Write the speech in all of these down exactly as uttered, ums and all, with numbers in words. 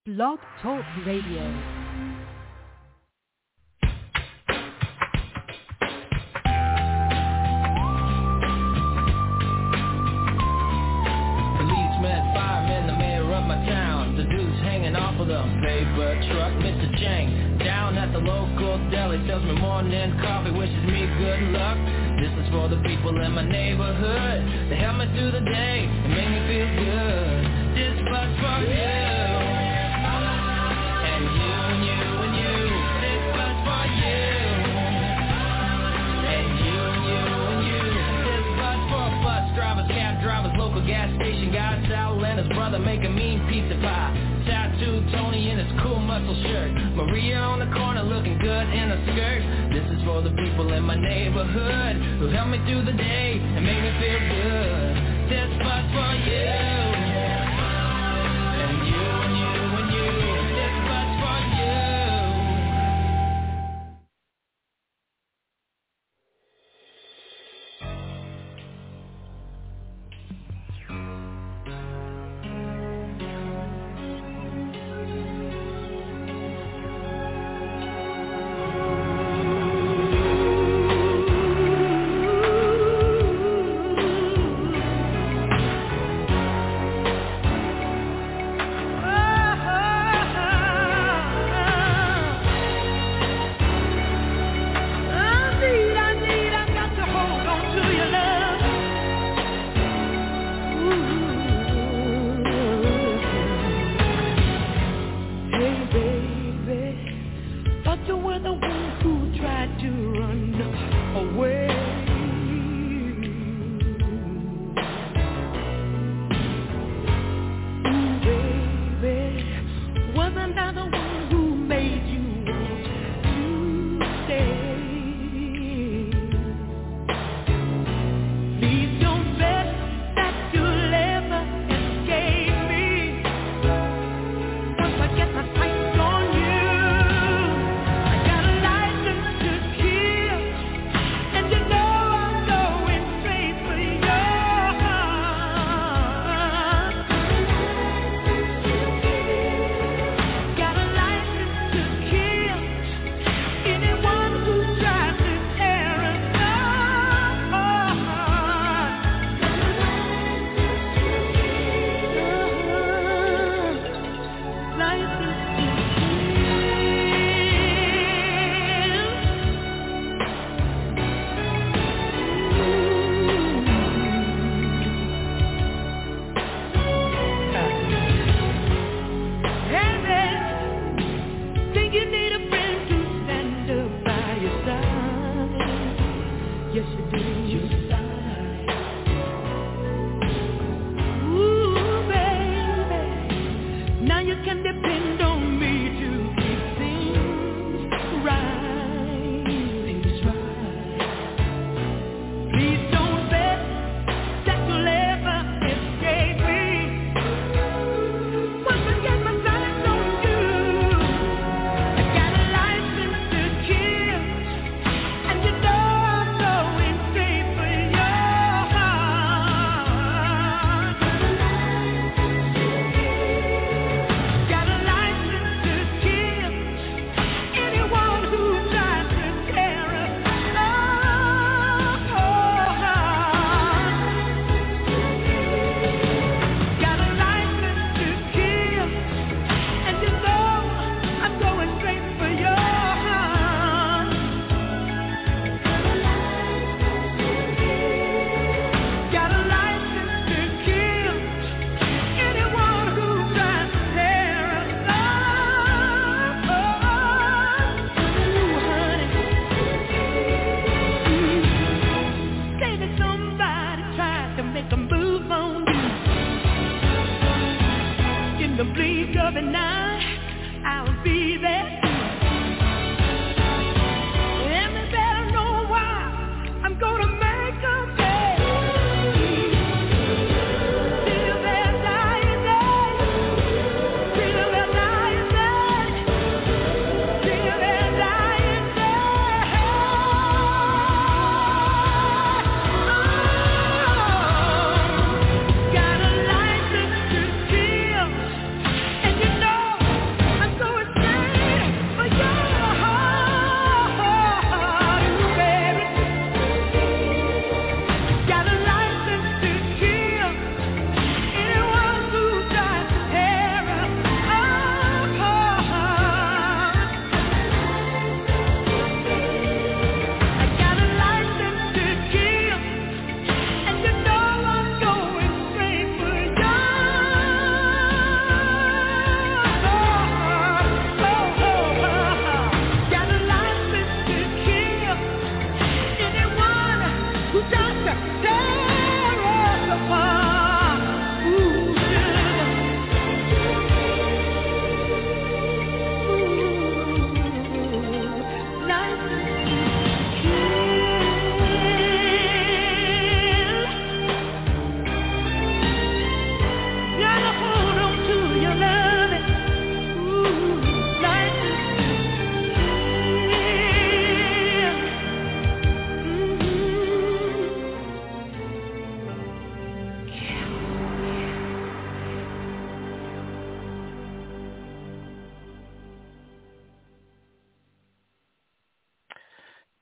Blog Talk Radio. Paper truck, Mister Chang, down at the local deli, sells me morning coffee, wishes me good luck. This is for the people in my neighborhood. They help me through the day and make me feel good. This bus for you, and you and you and you. This bus for you, and you and you and you. This bus for bus drivers, cab drivers, local gas station guys, Sal and his brother make a mean pizza pie. Tattoo Tony in his cool muscle shirt, Maria on the corner looking good in a skirt. This is for the people in my neighborhood who help me through the day and make me feel good. This bus for you, and you and you and you. This bus for you.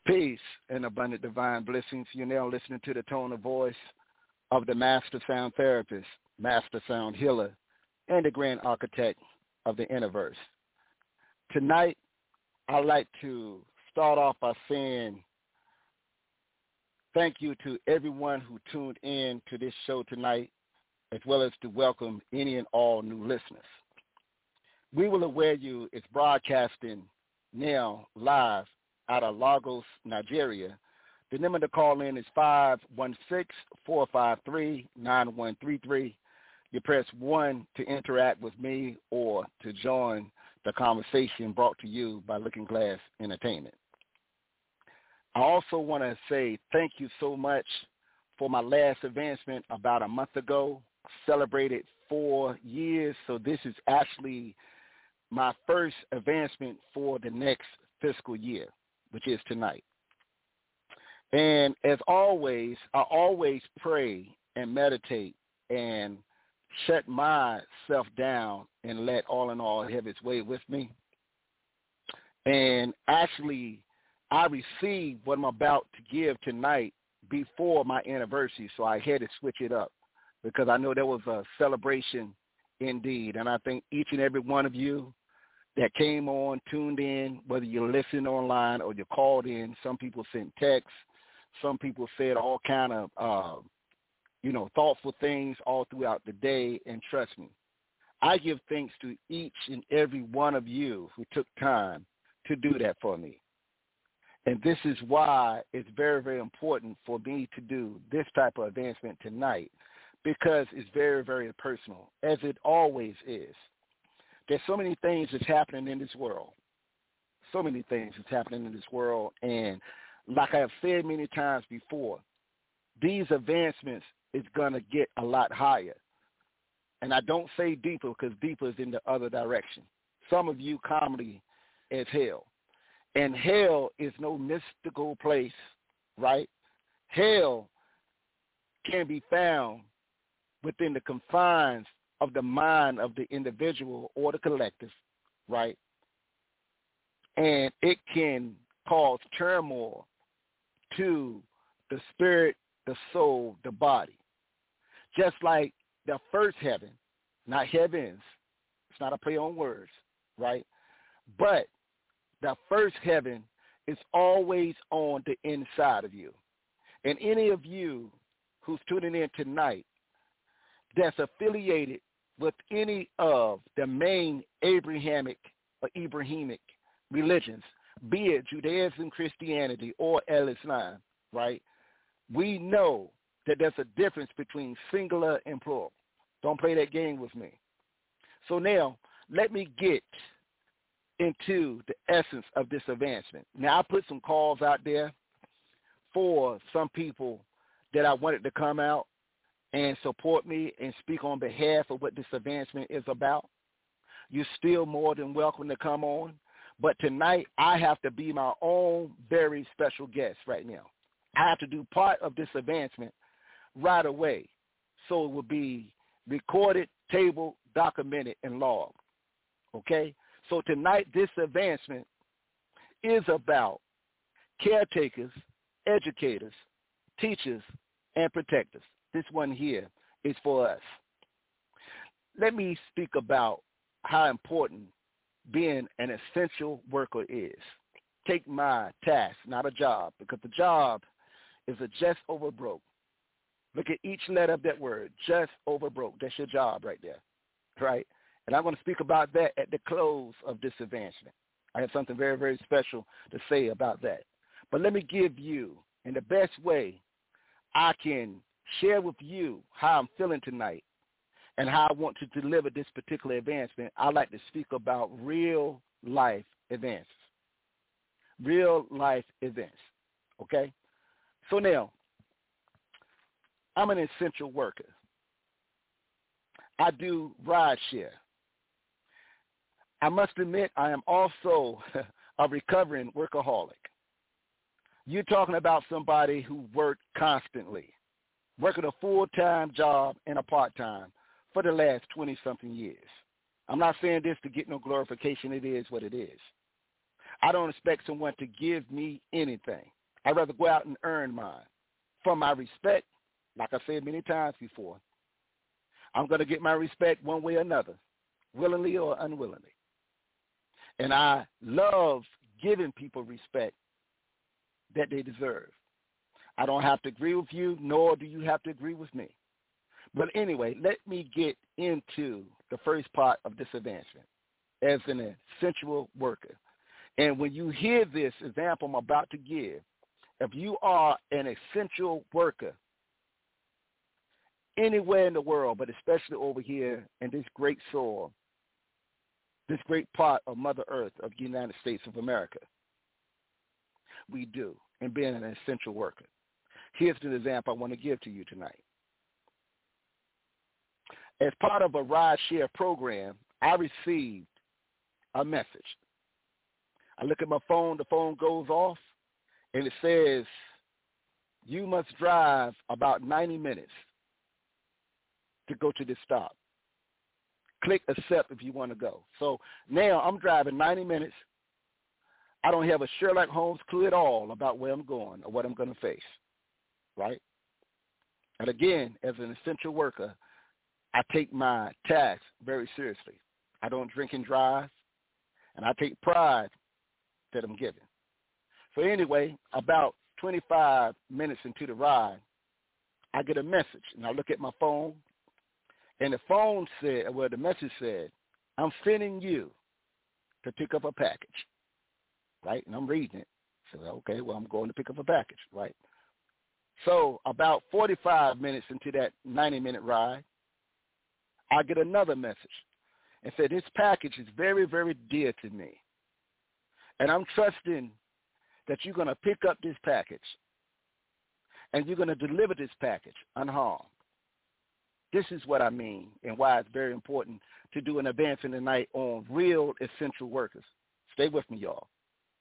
Peace and abundant divine blessings. You're now listening to the tone of voice of the Master Sound Therapist, Master Sound Healer, and the Grand Architect of the Universe. Tonight, I'd like to start off by saying thank you to everyone who tuned in to this show tonight, as well as to welcome any and all new listeners. We will aware you is broadcasting now live out of Lagos, Nigeria. The number to call in is five one six, four five three, nine one three three. You press one to interact with me or to join the conversation brought to you by Looking Glass Entertainment. I also want to say thank you so much for my last advancement about a month ago. Celebrated four years, so this is actually my first advancement for the next fiscal year, which is tonight. And as always, I always pray and meditate and shut myself down and let all in all have its way with me. And actually, I received what I'm about to give tonight before my anniversary, so I had to switch it up because I know there was a celebration indeed. And I think each and every one of you that came on, tuned in, whether you listened online or you called in, some people sent texts, some people said all kind of, uh, you know, thoughtful things all throughout the day. And trust me, I give thanks to each and every one of you who took time to do that for me. And this is why it's very, very important for me to do this type of advancement tonight, because it's very, very personal, as it always is. There's so many things that's happening in this world, so many things that's happening in this world. And like I have said many times before, these advancements is going to get a lot higher. And I don't say deeper because deeper is in the other direction. Some of you comedy as hell. And hell is no mystical place, right? Hell can be found within the confines of the mind of the individual or the collective, right? And it can cause turmoil to the spirit, the soul, the body. Just like the first heaven, not heavens, it's not a play on words, right? But the first heaven is always on the inside of you. And any of you who's tuning in tonight that's affiliated with any of the main Abrahamic or Abrahamic religions, be it Judaism, Christianity, or Islam, right? We know that there's a difference between singular and plural. Don't play that game with me. So now, let me get into the essence of this advancement. Now, I put some calls out there for some people that I wanted to come out and support me and speak on behalf of what this advancement is about. You're still more than welcome to come on. But tonight, I have to be my own very special guest right now. I have to do part of this advancement right away. So it will be recorded, tabled, documented, and logged. Okay? So tonight, this advancement is about caretakers, educators, teachers, and protectors. This one here is for us. Let me speak about how important being an essential worker is. Take my task, not a job, because the job is a just over broke. Look at each letter of that word, just over broke. That's your job right there, right? And I'm going to speak about that at the close of this advancement. I have something very, very special to say about that. But let me give you, in the best way I can share with you how I'm feeling tonight and how I want to deliver this particular advancement, I like to speak about real life events. Real life events, okay? So now, I'm an essential worker. I do ride share. I must admit I am also a recovering workaholic. You're talking about somebody who worked constantly, working a full-time job and a part-time for the last twenty-something years. I'm not saying this to get no glorification. It is what it is. I don't expect someone to give me anything. I'd rather go out and earn mine. For my respect, like I said many times before, I'm going to get my respect one way or another, willingly or unwillingly. And I love giving people respect that they deserve. I don't have to agree with you, nor do you have to agree with me. But anyway, let me get into the first part of this advancement as an essential worker. And when you hear this example I'm about to give, if you are an essential worker anywhere in the world, but especially over here in this great soil, this great part of Mother Earth of the United States of America, we do in being an essential worker. Here's the example I want to give to you tonight. As part of a ride-share program, I received a message. I look at my phone, the phone goes off, and it says, you must drive about ninety minutes to go to this stop. Click accept if you want to go. So now I'm driving ninety minutes. I don't have a Sherlock Holmes clue at all about where I'm going or what I'm going to face, right? And again, as an essential worker, I take my task very seriously. I don't drink and drive, and I take pride that I'm giving. So anyway, about twenty-five minutes into the ride, I get a message, and I look at my phone, and the phone said, well, the message said, I'm sending you to pick up a package, right? And I'm reading it. So, okay, well, I'm going to pick up a package, right? So about forty-five minutes into that ninety-minute ride, I get another message and said, this package is very, very dear to me. And I'm trusting that you're going to pick up this package and you're going to deliver this package unharmed. This is what I mean and why it's very important to do an advancement tonight on real essential workers. Stay with me, y'all.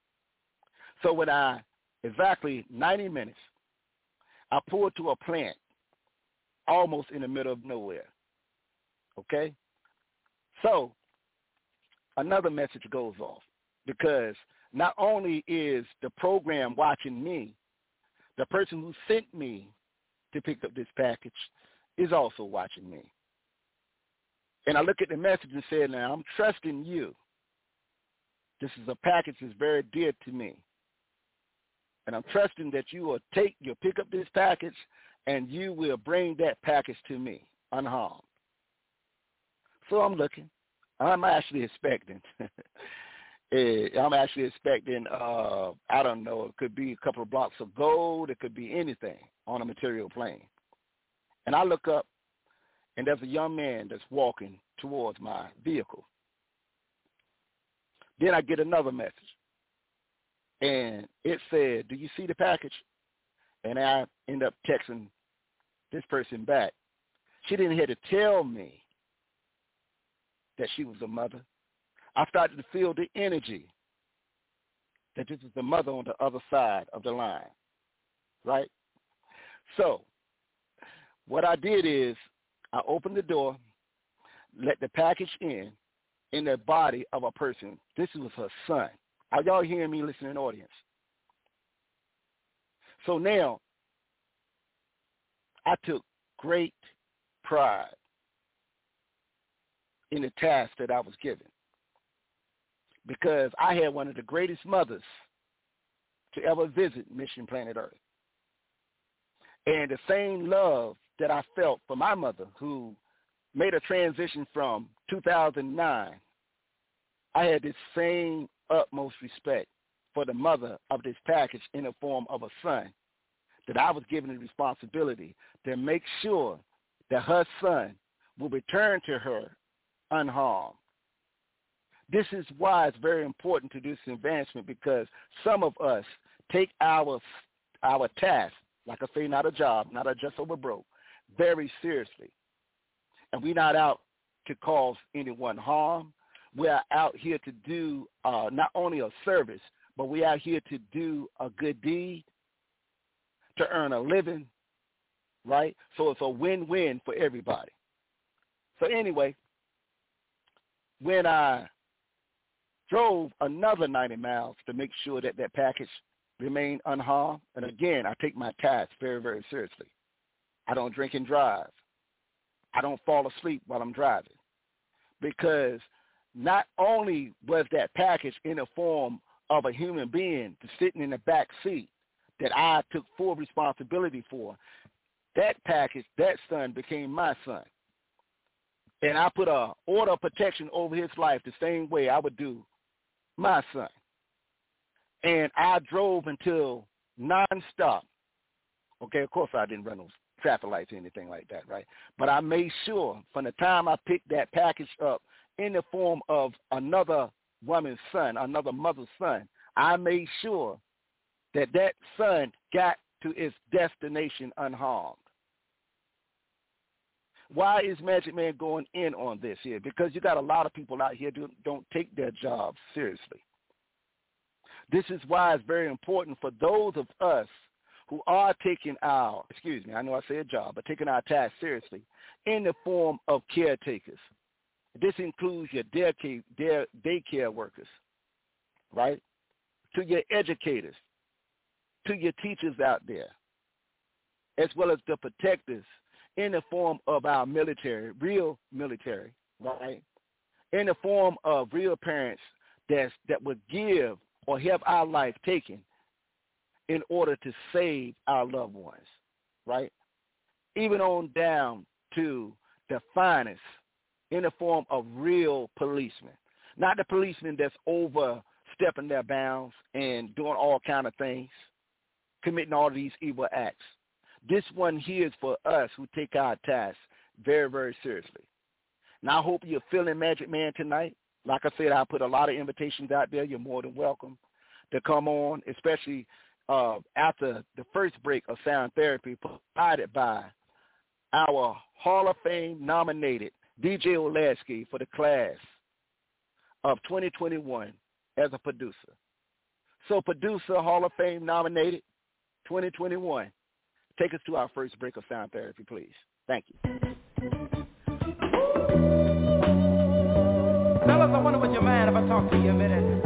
So when I, exactly ninety minutes, I pulled to a plant almost in the middle of nowhere. Okay? So another message goes off because not only is the program watching me, the person who sent me to pick up this package is also watching me. And I look at the message and say, now, I'm trusting you. This is a package that's very dear to me. And I'm trusting that you will take, you'll pick up this package and you will bring that package to me unharmed. So I'm looking. I'm actually expecting. I'm actually expecting, uh, I don't know, it could be a couple of blocks of gold. It could be anything on a material plane. And I look up, and there's a young man that's walking towards my vehicle. Then I get another message, and it said, do you see the package? And I end up texting this person back. She didn't have to tell me that she was a mother. I started to feel the energy that this is the mother on the other side of the line, right? So what I did is I opened the door, let the package in, in the body of a person. This was her son. Are y'all hearing me, listening audience? So now I took great pride in the task that I was given because I had one of the greatest mothers to ever visit Mission Planet Earth. And the same love that I felt for my mother who made a transition from two thousand nine, I had this same utmost respect for the mother of this package in the form of a son, that I was given the responsibility to make sure that her son will return to her unharmed. This is why it's very important to do this advancement, because some of us take our our task, like I say, not a job, not a just over broke, very seriously. And we're not out to cause anyone harm. We are out here to do uh, not only a service, but we are here to do a good deed, to earn a living, right? So it's a win-win for everybody. So anyway, when I drove another ninety miles to make sure that that package remain unharmed. And again, I take my task very, very seriously. I don't drink and drive. I don't fall asleep while I'm driving. Because not only was that package in the form of a human being sitting in the back seat that I took full responsibility for, that package, that son became my son. And I put a order of protection over his life the same way I would do my son. And I drove until nonstop. Okay, of course I didn't run those traffic lights or anything like that, right? But I made sure from the time I picked that package up in the form of another woman's son, another mother's son, I made sure that that son got to its destination unharmed. Why is Magic Man going in on this here? Because you got a lot of people out here who don't take their jobs seriously. This is why it's very important for those of us who are taking our, excuse me, I know I say a job, but taking our task seriously in the form of caretakers. This includes your daycare, daycare workers, right? To your educators, to your teachers out there, as well as the protectors in the form of our military, real military, right? In the form of real parents that's, that would give or have our life taken in order to save our loved ones, right? Even on down to the finest in the form of real policemen, not the policemen that's overstepping their bounds and doing all kind of things, committing all these evil acts. This one here is for us who take our tasks very, very seriously. Now, I hope you're feeling Magic Man tonight. Like I said, I put a lot of invitations out there. You're more than welcome to come on, especially uh, after the first break of Sound Therapy provided by our Hall of Fame nominated D J Olasky for the class of twenty twenty-one as a producer. So producer, Hall of Fame nominated twenty twenty-one. Take us to our first break of Sound Therapy, please. Thank you. Fellas, I wonder would you mind if I talk to you a minute?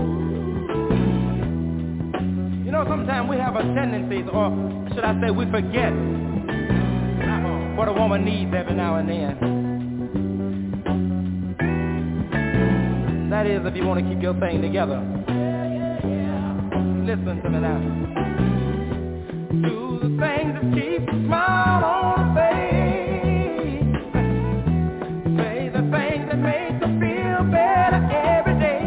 You know, sometimes we have a tendency, or should I say we forget what a woman needs every now and then. That is, if you want to keep your thing together. Listen to me now. Do the things that keep a smile on her face. Say the things that make her feel better every day.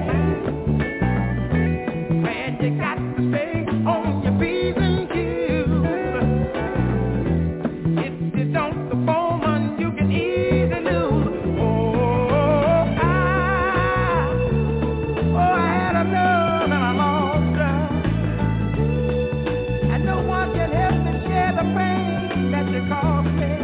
And you got to stay on your P's and Q's. If you don't perform, you can easily lose. Oh, I, oh, I had enough and I lost her. And no one can help me share the pain that you caused me.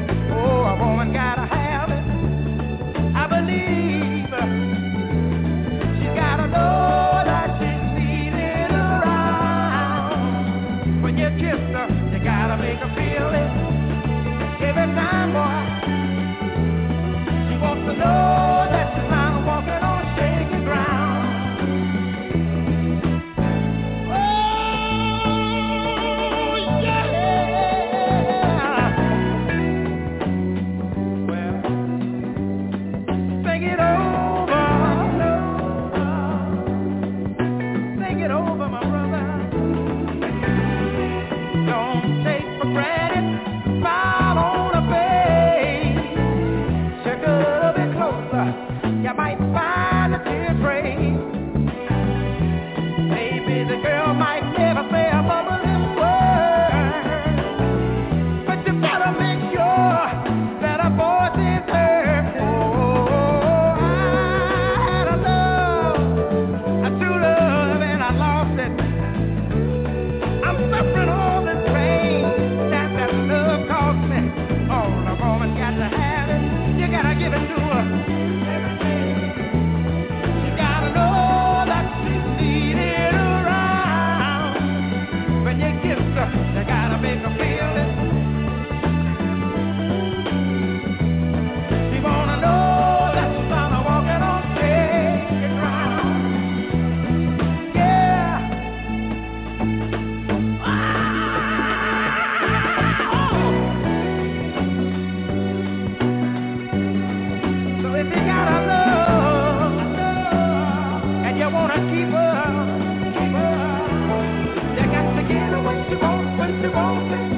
wanna keep her, keep her. You got to get her what she wants, when she wants it.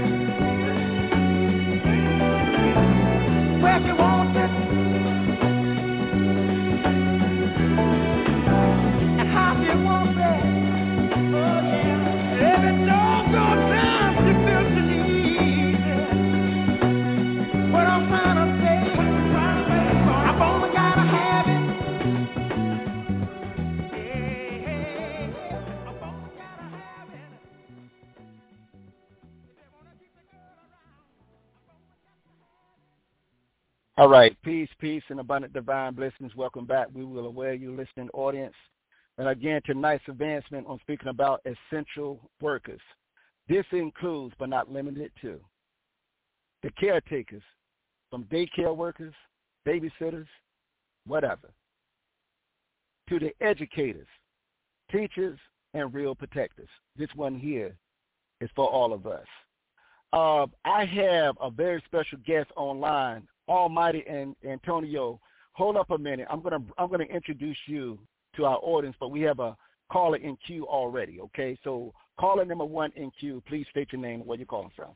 Where she wants it. And how she wants it. Oh yeah. Every doggone time she feels the need. What I'm trying to say, I've only gotta have it. All right, peace, peace, and abundant divine blessings. Welcome back. We will aware you, listening audience. And again, tonight's advancement on speaking about essential workers. This includes, but not limited to, the caretakers, from daycare workers, babysitters, whatever, to the educators, teachers, and real protectors. This one here is for all of us. Uh, I have a very special guest online, Almighty and Antonio. Hold up a minute. I'm gonna I'm gonna introduce you to our audience, but we have a caller in queue already. Okay, so caller number one in queue. Please state your name and where you're calling from.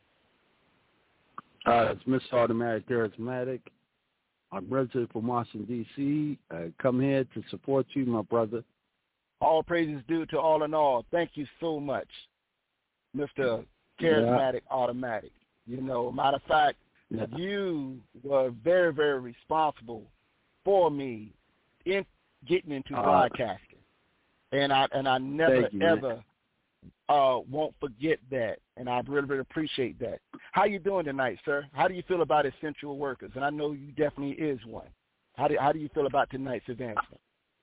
Uh, it's Mister Automatic Charismatic. I'm resident from Washington, D C I come here to support you, my brother. All praises due to all in all. Thank you so much, Mister Charismatic yeah. Automatic. You know, matter of fact, yeah. you were very, very responsible for me in getting into uh, broadcasting, and I and I never you, ever uh, won't forget that, and I really, really appreciate that. How you doing tonight, sir? How do you feel about essential workers? And I know you definitely is one. How do how do you feel about tonight's advancement?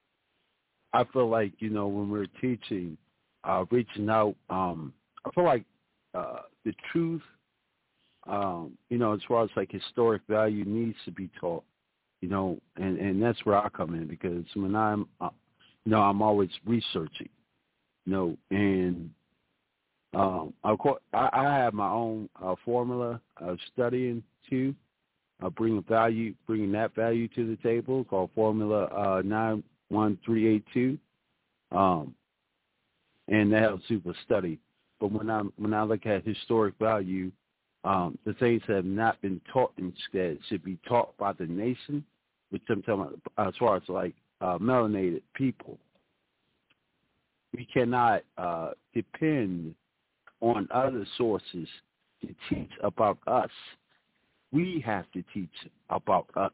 I feel like, you know, when we're teaching, uh, reaching out, um, I feel like uh, the truth, um, you know, as far as like historic value needs to be taught, you know, and, and that's where I come in, because when I'm, uh, you know, I'm always researching, you know, and um, of course, I, I have my own uh, formula of studying too, uh, bringing value, bringing that value to the table, called Formula uh, nine one three eight two, um, and that helps people study. But when I when I look at historic value, um, the things that have not been taught instead should be taught by the nation, which I'm talking about as far as like uh, melanated people. We cannot uh, depend on other sources to teach about us. We have to teach about us.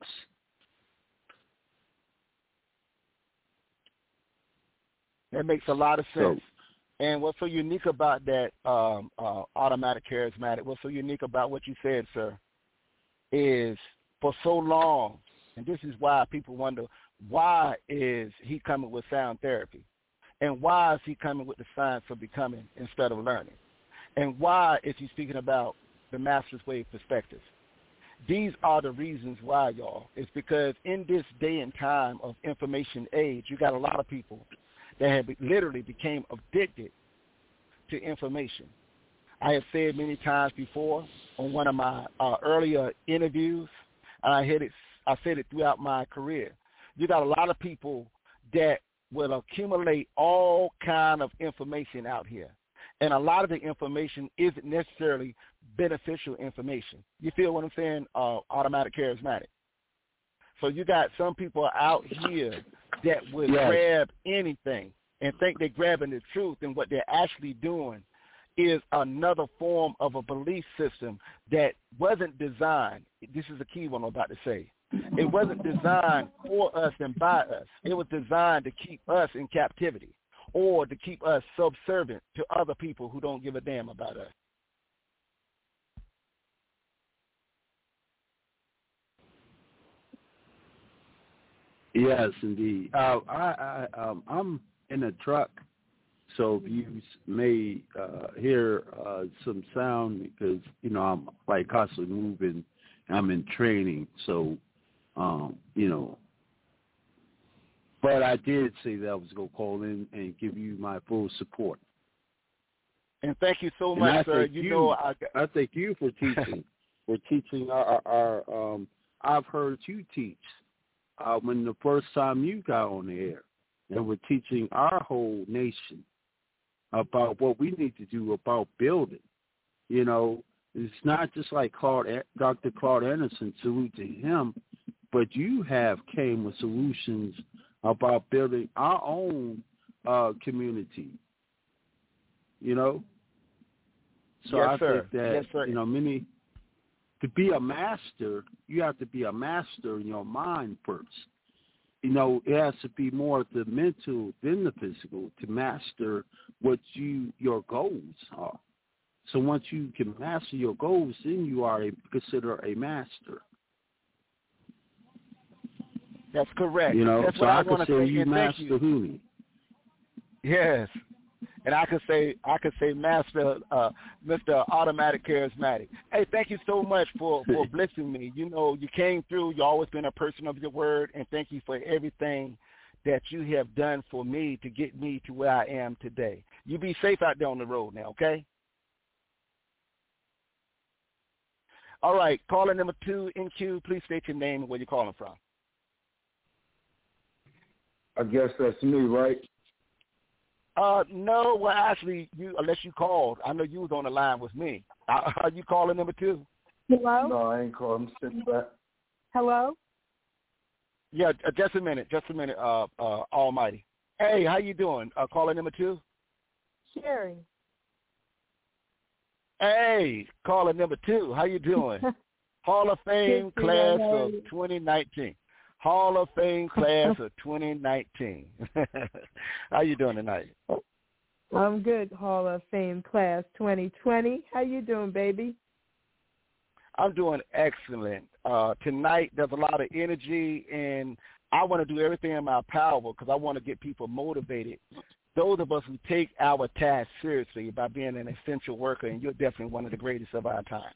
That makes a lot of sense. So, and what's so unique about that, um, uh, Automatic Charismatic, what's so unique about what you said, sir, is for so long, and this is why people wonder, why is he coming with sound therapy? And why is he coming with the science of becoming instead of learning? And why is he speaking about the Master's Way perspective? These are the reasons why, y'all. It's because in this day and time of information age, you got a lot of people that have literally became addicted to information. I have said many times before on one of my uh, earlier interviews, and I had it, I said it throughout my career. You got a lot of people that will accumulate all kind of information out here, and a lot of the information isn't necessarily beneficial information. You feel what I'm saying? Uh, Automatic Charismatic. So you got some people out here that would yes. grab anything and think they're grabbing the truth, and what they're actually doing is another form of a belief system that wasn't designed. This is the key one I'm about to say. It wasn't designed for us and by us. It was designed to keep us in captivity or to keep us subservient to other people who don't give a damn about us. Yes, indeed. Uh, I, I, um, I'm in a truck, so if you may uh, hear uh, some sound, because, you know, I'm like constantly moving. I'm in training, so, um, you know. But I did say that I was going to call in and give you my full support. And thank you so much, sir. You, you know, I, I thank you for teaching. for teaching our, our, um, I've heard you teach. Uh, when the first time you got on the air, and we're teaching our whole nation about what we need to do about building. You know, it's not just like Claude, Doctor Claude Anderson, salute to him, but you have came with solutions about building our own uh, community, you know? So yes, I sir. think that, yes, sir. you know, many, to be a master, you have to be a master in your mind first. You know, it has to be more the mental than the physical to master what you your goals are. So once you can master your goals, then you are a, considered a master. That's correct. You know, That's so what I, I want could to say say. you And thank master you. Huni. Yes. And I could say I could say Master uh, Mister Automatic Charismatic. Hey, thank you so much for, for blessing me. You know, you came through. You've always been a person of your word, and thank you for everything that you have done for me to get me to where I am today. You be safe out there on the road now, okay? All right, caller number two in queue. Please state your name and where you're calling from. I guess that's me, right? Uh, no, well, actually, you unless you called. I know you was on the line with me. Uh, are you calling number two? Hello? No, I ain't calling. I'm sitting back. Hello? Yeah, uh, just a minute, just a minute, uh, uh, Almighty. Hey, how you doing? Uh, caller number two? Sherry. Hey, caller number two, how you doing? Hall of Fame Good, class how are of you? twenty nineteen. Hall of Fame class of twenty nineteen. How you doing tonight? I'm good, Hall of Fame class twenty twenty. How you doing, baby? I'm doing excellent. Uh, tonight there's a lot of energy, and I want to do everything in my power because I want to get people motivated. Those of us who take our task seriously by being an essential worker, and you're definitely one of the greatest of our time.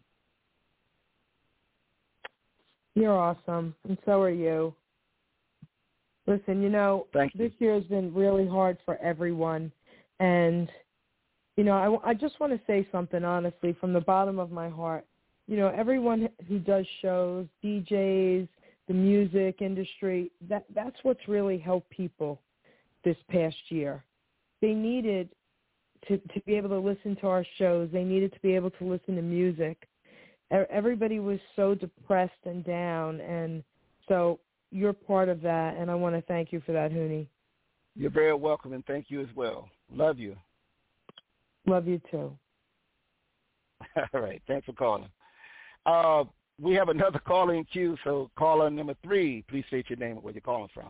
You're awesome, and so are you. Listen, you know, Thank you. this year has been really hard for everyone, and, you know, I, I just want to say something, honestly, from the bottom of my heart. You know, everyone who does shows, D Js, the music industry, that that's what's really helped people this past year. They needed to, to be able to listen to our shows. They needed to be able to listen to music. Everybody was so depressed and down, and so you're part of that, and I want to thank you for that, Huni. You're very welcome, and thank you as well. Love you. Love you, too. All right. Thanks for calling. Uh, we have another caller in queue, so caller number three, please state your name and where you're calling from.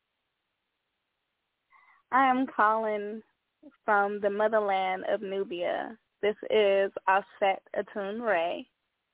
I am calling from the motherland of Nubia. This is Aset Atun Ray.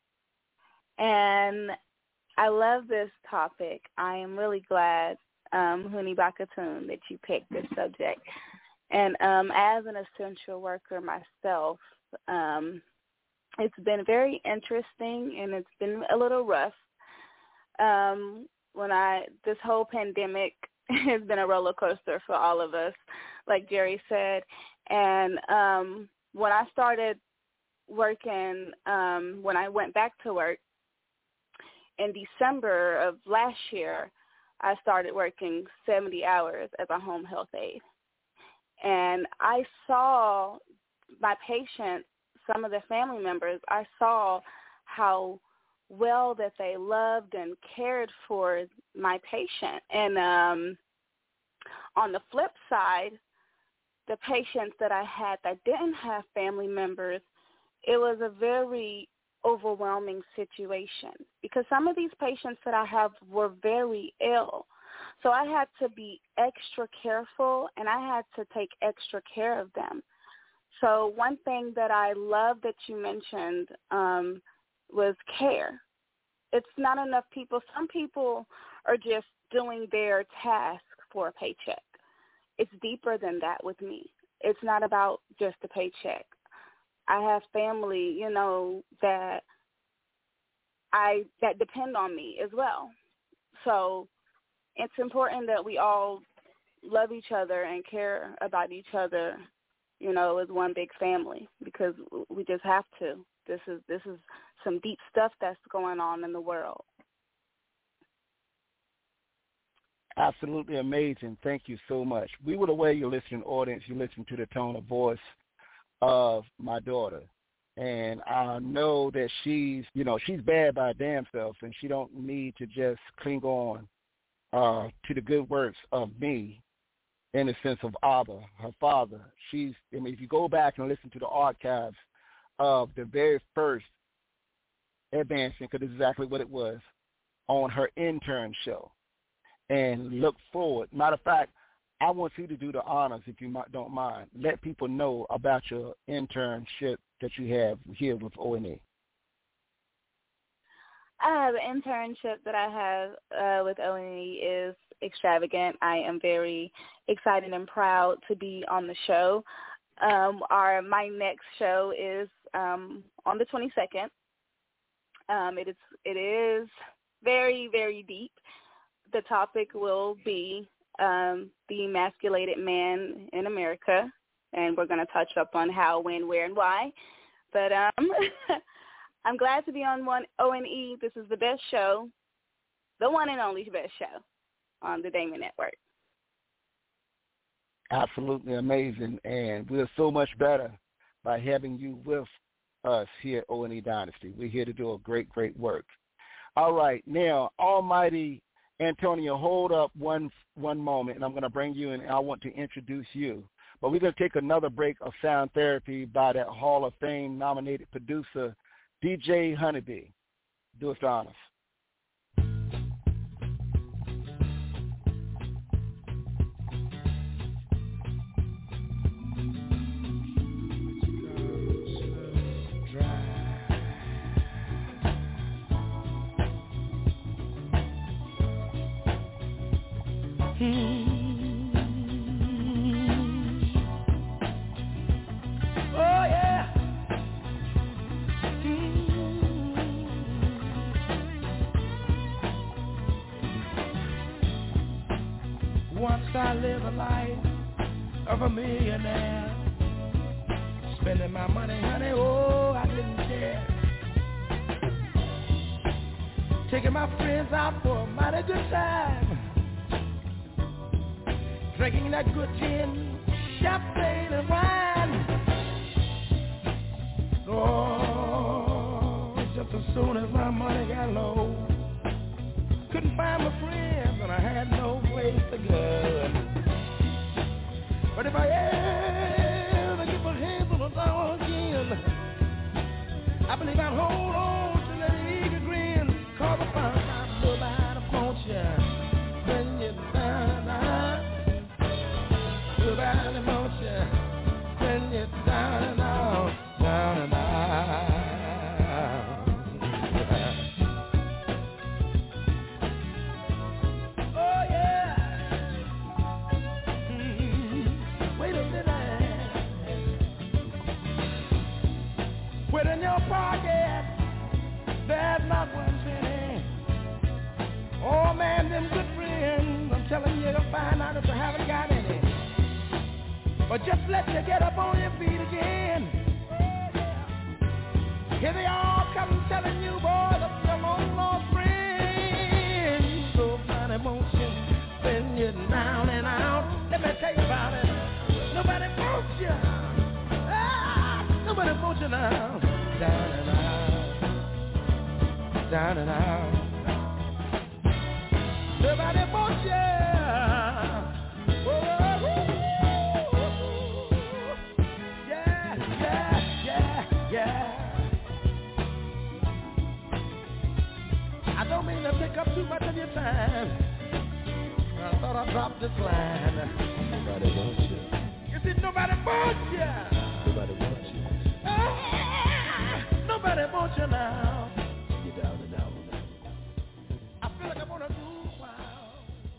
And I love this topic. I am really glad, um, Huni Bakatun, that you picked this subject. And um, as an essential worker myself, um, it's been very interesting and it's been a little rough. Um, when I this whole pandemic has been a roller coaster for all of us, like Jerry said. And um, when I started working, um, when I went back to work in December of last year, I started working seventy hours as a home health aide. And I saw my patients, some of the family members, I saw how well that they loved and cared for my patient. And um, on the flip side, the patients that I had that didn't have family members, it was a very overwhelming situation because some of these patients that I have were very ill. So I had to be extra careful and I had to take extra care of them. So one thing that I love that you mentioned um, was care. It's not enough people. Some people are just doing their task for a paycheck. It's deeper than that with me. It's not about just a paycheck. I have family, you know, that I that depend on me as well. So it's important that we all love each other and care about each other, you know, as one big family because we just have to. This is this is some deep stuff that's going on in the world. Absolutely amazing. Thank you so much. We were aware your listening audience. You listen to the tone of voice of my daughter. And I know that she's, you know, she's bad by her damn self, and she don't need to just cling on uh, to the good works of me in the sense of Abba, her father. She's, I mean, if you go back and listen to the archives of the very first advancement, because this is exactly what it was, on her intern show, and look forward. Matter of fact, I want you to do the honors, if you don't mind. Let people know about your internship that you have here with O N E. Uh, the internship that I have uh, with O N E is extravagant. I am very excited and proud to be on the show. Um, our my next show is um, on the twenty-second. Um, it is it is very, very deep. The topic will be um, the emasculated man in America, and we're going to touch up on how, when, where, and why. But um, I'm glad to be on one O N E. This is the best show, the one and only best show on the Damon Network. Absolutely amazing, and we're so much better by having you with us here at O N E Dynasty. We're here to do a great, great work. All right, now, Almighty Antonio, hold up one one moment, and I'm going to bring you in, and I want to introduce you. But we're going to take another break of sound therapy by that Hall of Fame nominated producer, D J Honeybee. Do us the honors. Hmm. Oh yeah. Hmm. Once I lived a life of a millionaire, spending my money, honey, oh, I didn't care. Taking my friends out for a mighty good time, drinking that good gin, champagne, and wine. Oh, just as soon as my money got low, couldn't find my friends and I had no place to go. But if I ever get my hands on a dollar again, I believe I'll hold on to that eager grin, 'cause I found out nobody wants you when you're down and out. Nobody wants you when you're down and out, down and out. Oh yeah. Mm-hmm. Wait a minute. Put in your pocket, there's not one penny. Oh man, them good friends, I'm telling you, you'll find out if you haven't got any. But just let you get up on your feet again. Here they all come telling you, boys, of your long lost friends. So fine emotion when you're down and out. Let me tell you about it. Nobody wants you. Ah, nobody wants you now. Down and out. Down and out. Nobody wants you. I don't mean to pick up too much of your time. I thought I dropped this line. Nobody wants you. You see, nobody wants you. Nobody wants you. Ah, nobody wants you now. You're down and down. I feel like I want to do wild.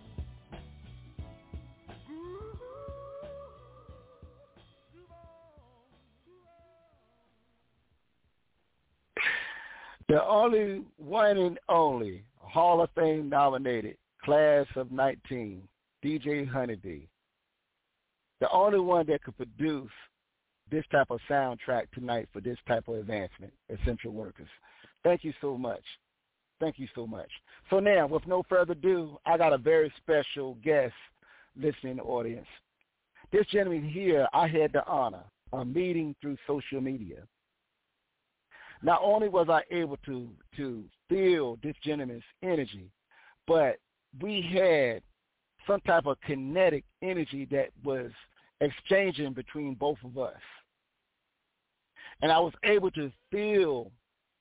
The only one and only Hall of Fame nominated class of nineteen, D J Honeybee. The only one that could produce this type of soundtrack tonight for this type of advancement, essential workers. Thank you so much. Thank you so much. So now, with no further ado, I got a very special guest listening audience. This gentleman here, I had the honor of meeting through social media. Not only was I able to, to feel this gentleman's energy, but we had some type of kinetic energy that was exchanging between both of us. And I was able to feel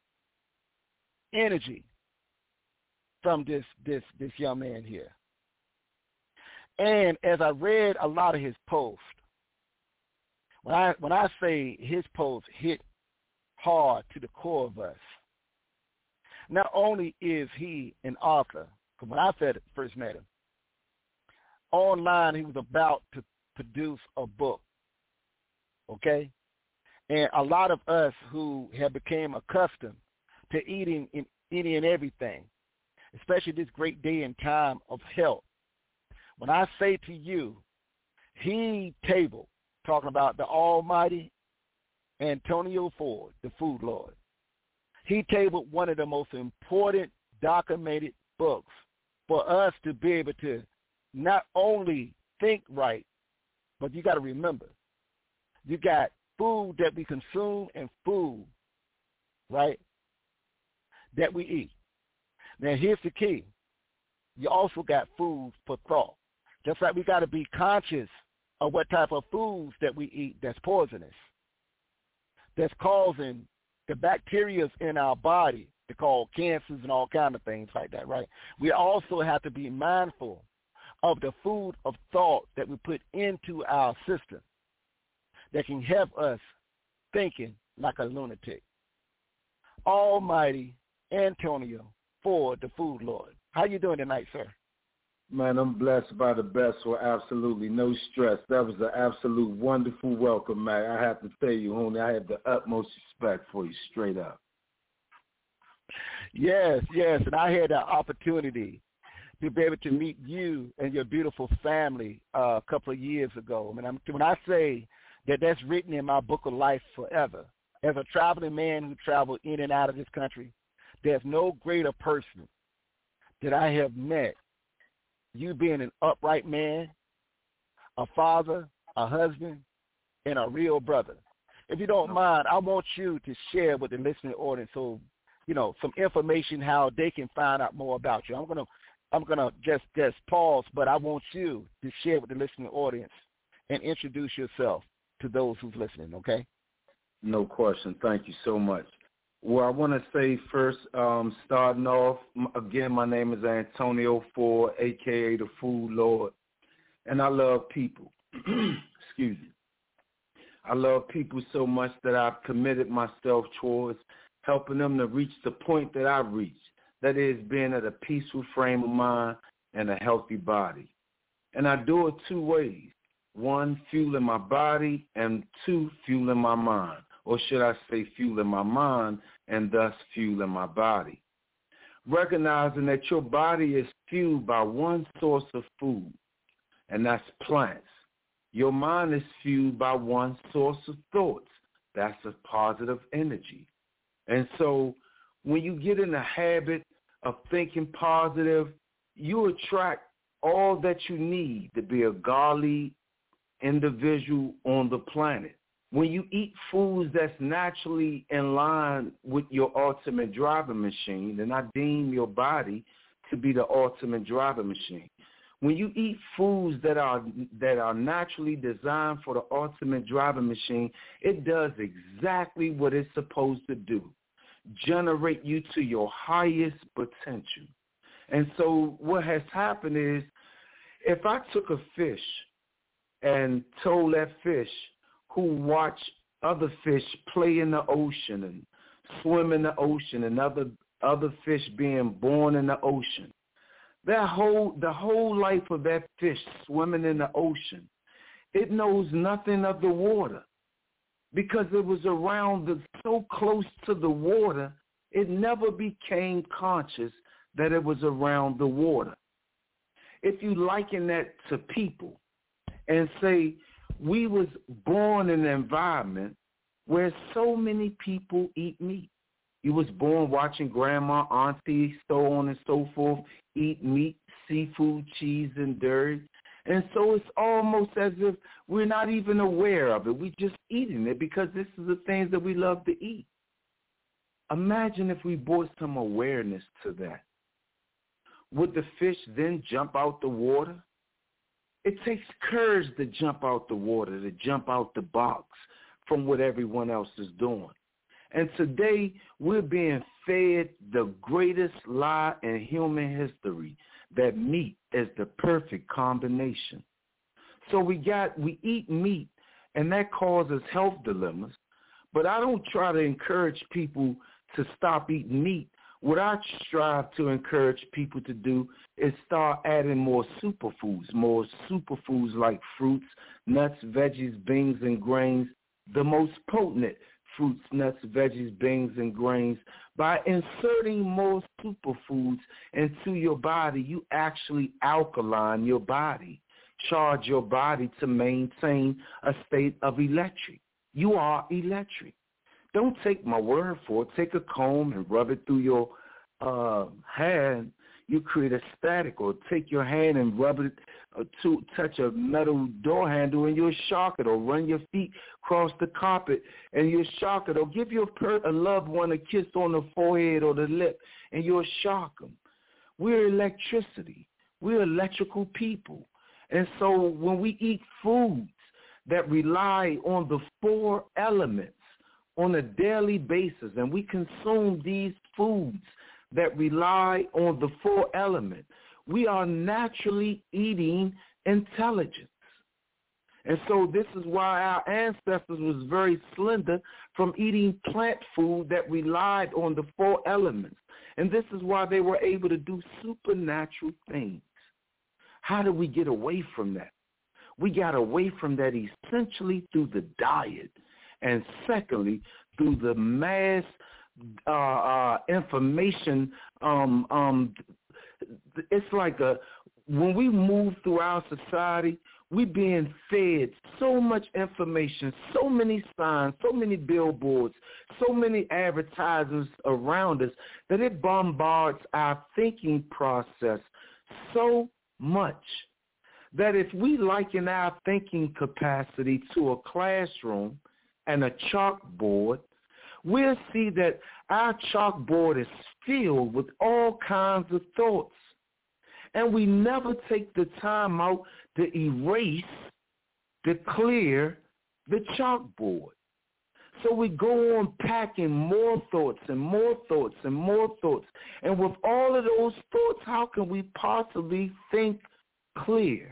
energy from this this this young man here. And as I read a lot of his posts, when I when I say his posts hit hard to the core of us, not only is he an author, because when I first met him, online he was about to produce a book, okay? And a lot of us who have become accustomed to eating in any and everything, especially this great day and time of health, when I say to you, he tabled, talking about the almighty Antonio Ford, the food lord, he tabled one of the most important documented books for us to be able to not only think right, but you got to remember, you got food that we consume and food, right, that we eat. Now, here's the key. You also got food for thought. Just like we got to be conscious of what type of foods that we eat that's poisonous, that's causing the bacteria in our body to cause cancers and all kinds of things like that, right? We also have to be mindful of the food of thought that we put into our system that can help us thinking like a lunatic. Almighty Antonio Ford, the food lord. How you doing tonight, sir? Man, I'm blessed by the best, so absolutely no stress. That was an absolute wonderful welcome, man. I have to tell you, homie, I have the utmost respect for you, straight up. Yes, yes, and I had the opportunity to be able to meet you and your beautiful family uh, a couple of years ago. I mean, I'm, when I say that that's written in my book of life forever, as a traveling man who traveled in and out of this country, there's no greater person that I have met, you being an upright man, a father, a husband, and a real brother. If you don't mind, I want you to share with the listening audience, so you know, some information how they can find out more about you. I'm gonna, I'm gonna just just pause, but I want you to share with the listening audience and introduce yourself to those who's listening. Okay? No question. Thank you so much. Well, I want to say first, um, starting off, again, my name is Antonio Ford, a k a the Food Lord, and I love people. Excuse me. I love people so much that I've committed myself towards helping them to reach the point that I've reached, that is being at a peaceful frame of mind and a healthy body. And I do it two ways. One, fueling my body, and two, fueling my mind. Or should I say fueling my mind and thus fueling my body. Recognizing that your body is fueled by one source of food, and that's plants. Your mind is fueled by one source of thoughts. That's a positive energy. And so when you get in the habit of thinking positive, you attract all that you need to be a godly individual on the planet. When you eat foods that's naturally in line with your ultimate driving machine, then I deem your body to be the ultimate driving machine. When you eat foods that are that are naturally designed for the ultimate driving machine, it does exactly what it's supposed to do, generate you to your highest potential. And so what has happened is, if I took a fish and told that fish who watch other fish play in the ocean and swim in the ocean and other other fish being born in the ocean, that whole the whole life of that fish swimming in the ocean, it knows nothing of the water, because it was around the so close to the water, it never became conscious that it was around the water. If you liken that to people and say, we was born in an environment where so many people eat meat. You was born watching grandma, auntie, so on and so forth, eat meat, seafood, cheese, and dairy. And so it's almost as if we're not even aware of it. We're just eating it because this is the things that we love to eat. Imagine if we brought some awareness to that. Would the fish then jump out the water? It takes courage to jump out the water, to jump out the box from what everyone else is doing. And today we're being fed the greatest lie in human history, that meat is the perfect combination. So we got we eat meat, and that causes health dilemmas. But I don't try to encourage people to stop eating meat. What I strive to encourage people to do is start adding more superfoods, more superfoods like fruits, nuts, veggies, beans, and grains, the most potent fruits, nuts, veggies, beans, and grains. By inserting more superfoods into your body, you actually alkaline your body, charge your body to maintain a state of electric. You are electric. Don't take my word for it. Take a comb and rub it through your uh, hand. You create a static. Or take your hand and rub it uh, to touch a metal door handle, and you'll shock it. Or run your feet across the carpet, and you'll shock it. Or give your per- a loved one a kiss on the forehead or the lip, and you'll shock them. We're electricity. We're electrical people. And so when we eat foods that rely on the four elements on a daily basis, and we consume these foods that rely on the four elements, we are naturally eating intelligence. And so this is why our ancestors was very slender from eating plant food that relied on the four elements. And this is why they were able to do supernatural things. How did we get away from that? We got away from that essentially through the diet. And secondly, through the mass uh, uh, information, um, um, it's like a when we move through our society, we're being fed so much information, so many signs, so many billboards, so many advertisers around us that it bombards our thinking process so much that if we liken our thinking capacity to a classroom and a chalkboard, we'll see that our chalkboard is filled with all kinds of thoughts. And we never take the time out to erase, to clear the chalkboard. So we go on packing more thoughts and more thoughts and more thoughts. And with all of those thoughts, how can we possibly think clear?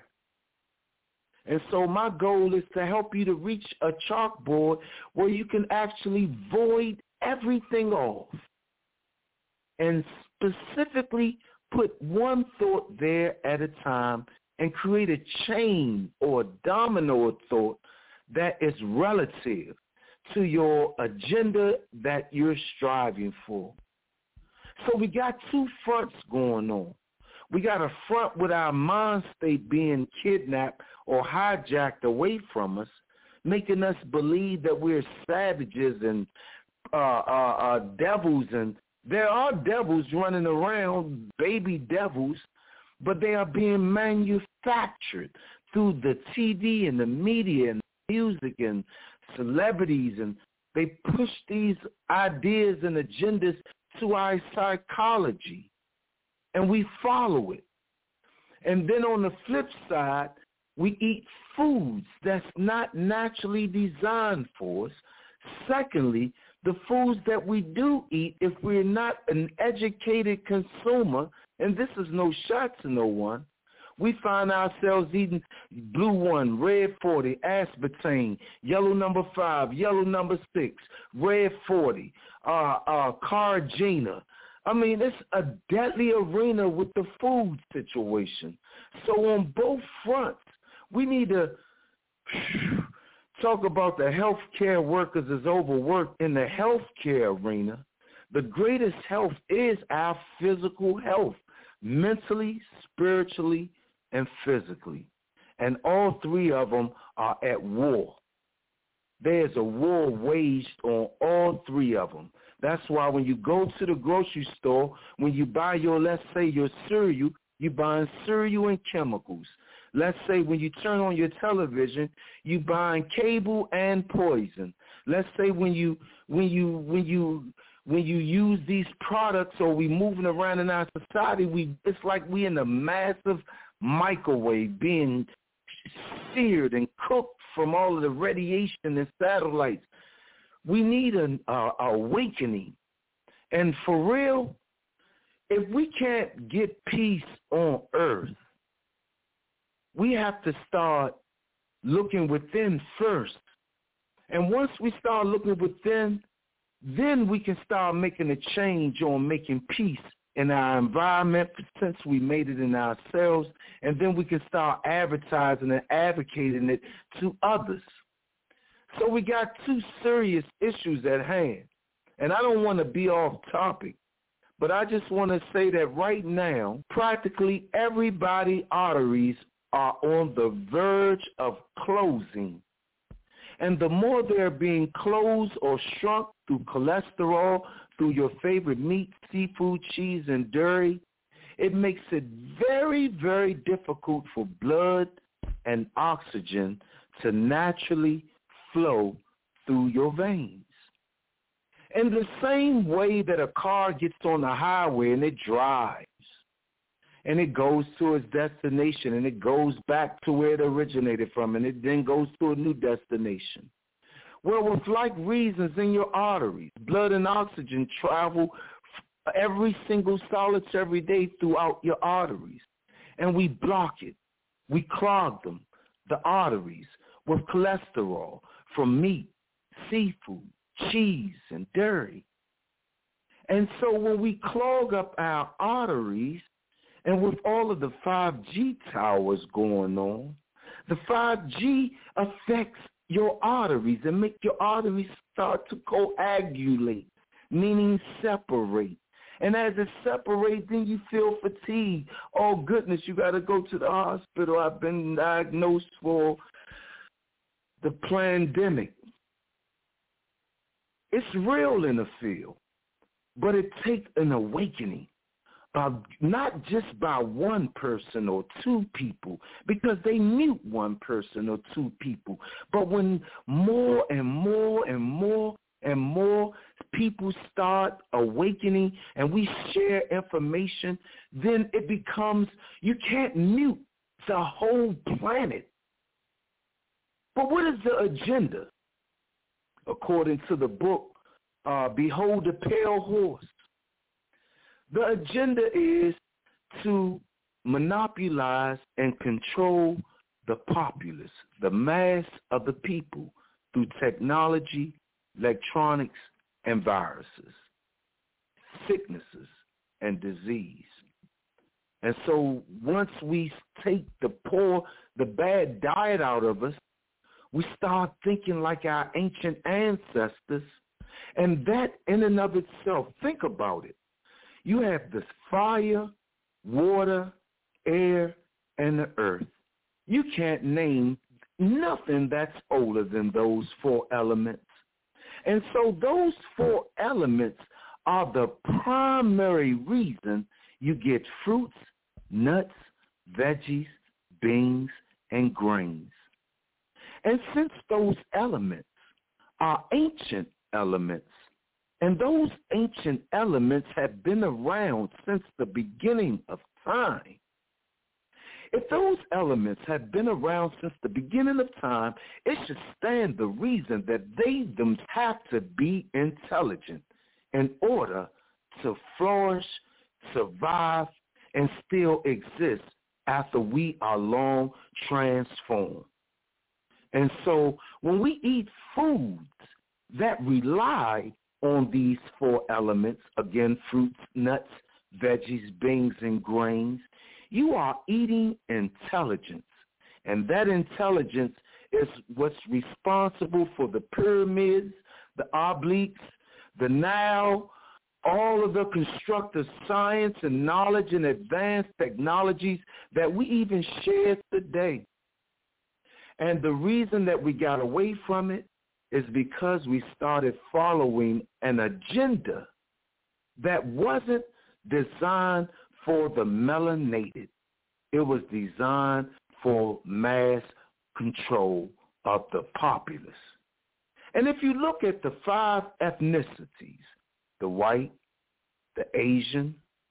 And so my goal is to help you to reach a chalkboard where you can actually void everything off and specifically put one thought there at a time and create a chain or a domino of thought that is relative to your agenda that you're striving for. So we got two fronts going on. We got a front with our mind state being kidnapped or hijacked away from us, making us believe that we're savages and uh, uh, uh, devils. And there are devils running around, baby devils, but they are being manufactured through the T V and the media and music and celebrities. And they push these ideas and agendas to our psychology, and we follow it. And then on the flip side, we eat foods that's not naturally designed for us. Secondly, the foods that we do eat, if we're not an educated consumer, and this is no shot to no one, we find ourselves eating blue one, red forty, aspartame, yellow number five, yellow number six, red forty, uh, uh, cargina. I mean, it's a deadly arena with the food situation. So on both fronts, we need to talk about the healthcare workers as overworked. In the healthcare arena, the greatest health is our physical health, mentally, spiritually, and physically. And all three of them are at war. There's a war waged on all three of them That's why when you go to the grocery store, when you buy your, let's say, your cereal, you're buying cereal and chemicals. Let's say when you turn on your television, you buying cable and poison. Let's say when you when you when you when you use these products or we moving around in our society, we it's like we in a massive microwave being seared and cooked from all of the radiation and satellites. We need an uh, awakening. And for real, if we can't get peace on earth, we have to start looking within first. And once we start looking within, then we can start making a change on making peace in our environment since we made it in ourselves, and then we can start advertising and advocating it to others. So we got two serious issues at hand. And I don't want to be off topic, but I just want to say that right now, practically everybody's arteries are on the verge of closing. And the more they're being closed or shrunk through cholesterol, through your favorite meat, seafood, cheese, and dairy, it makes it very, very difficult for blood and oxygen to naturally flow through your veins. In the same way that a car gets on the highway and it drives, and it goes to its destination, and it goes back to where it originated from, and it then goes to a new destination. Well, with like reasons in your arteries, blood and oxygen travel every single solitary day throughout your arteries, and we block it. We clog them, the arteries, with cholesterol from meat, seafood, cheese, and dairy. And so when we clog up our arteries, and with all of the five G towers going on, the five G affects your arteries and make your arteries start to coagulate, meaning separate. And as it separates, then you feel fatigue. Oh, goodness, you got to go to the hospital. I've been diagnosed for the pandemic. It's real in the field, but it takes an awakening. Uh, not just by one person or two people, because they mute one person or two people. But when more and more and more and more people start awakening and we share information, then it becomes, you can't mute the whole planet. But what is the agenda? According to the book, uh, Behold the Pale Horse. The agenda is to monopolize and control the populace, the mass of the people, through technology, electronics, and viruses, sicknesses, and disease. And so once we take the poor, the bad diet out of us, we start thinking like our ancient ancestors, and that in and of itself, think about it. You have the fire, water, air, and the earth. You can't name nothing that's older than those four elements. And so those four elements are the primary reason you get fruits, nuts, veggies, beans, and grains. And since those elements are ancient elements, and those ancient elements have been around since the beginning of time, if those elements have been around since the beginning of time, it should stand the reason that they them have to be intelligent in order to flourish, survive, and still exist after we are long transformed. And so when we eat foods that rely on these four elements, again, fruits, nuts, veggies, beans, and grains, you are eating intelligence. And that intelligence is what's responsible for the pyramids, the obliques, the Nile, all of the constructive science and knowledge and advanced technologies that we even share today. And the reason that we got away from it is because we started following an agenda that wasn't designed for the melanated. It was designed for mass control of the populace. And if you look at the five ethnicities, the white, the Asian,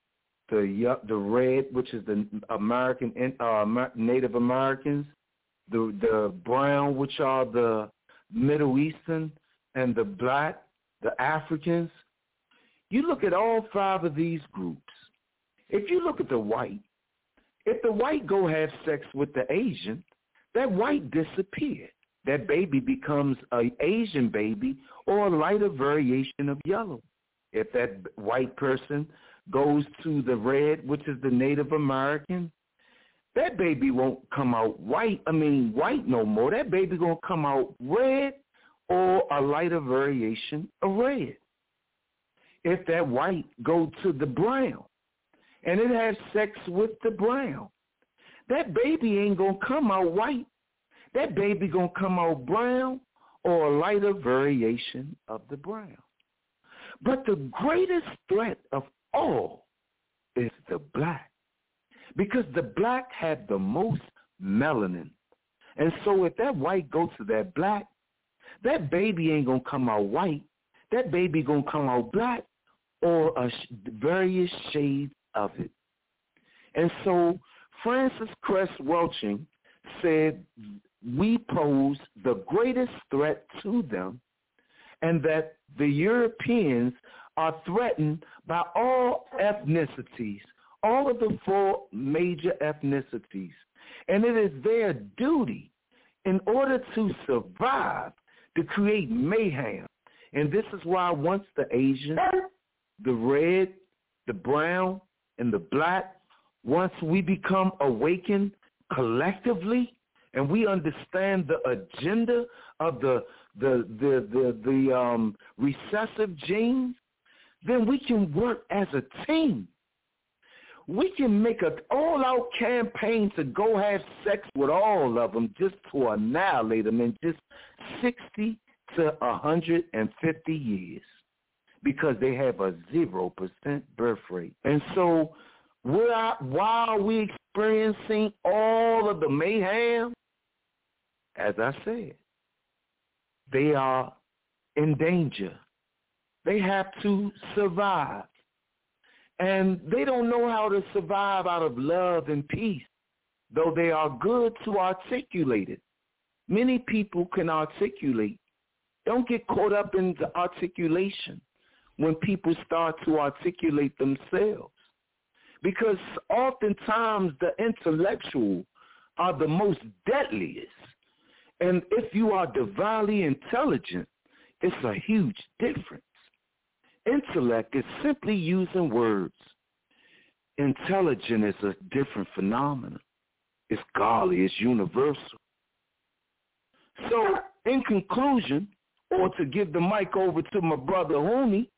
the the red, which is the American uh, Native Americans, the the brown, which are the Middle Eastern, and the black, the Africans. You look at all five of these groups. If you look at the white, if the white go have sex with the Asian, that white disappeared. That baby becomes an Asian baby or a lighter variation of yellow. If that white person goes to the red, which is the Native American, that baby won't come out white, I mean white no more. That baby going to come out red or a lighter variation of red. If that white go to the brown and it has sex with the brown, that baby ain't going to come out white. That baby going to come out brown or a lighter variation of the brown. But the greatest threat of all is the black, because the black have the most melanin. And so if that white goes to that black, that baby ain't going to come out white. That baby going to come out black or a sh- various shades of it. And so Francis Cress Welching said we pose the greatest threat to them, and that the Europeans are threatened by all ethnicities, all of the four major ethnicities. And it is their duty, in order to survive, to create mayhem. And this is why once the Asian, the red, the brown, and the black, once we become awakened collectively, and we understand the agenda of the the the the, the um, recessive genes, then we can work as a team. We can make an all-out campaign to go have sex with all of them just to annihilate them in just sixty to one hundred fifty years, because they have a zero percent birth rate. And so we're, while we experiencing all of the mayhem, as I said, they are in danger. They have to survive. And they don't know how to survive out of love and peace, though they are good to articulate it. Many people can articulate. Don't get caught up in the articulation when people start to articulate themselves, because oftentimes the intellectual are the most deadliest. And if you are divinely intelligent, it's a huge difference. Intellect is simply using words. Intelligent is a different phenomenon. It's godly, it's universal. So, in conclusion, or to give the mic over to my brother Hooney,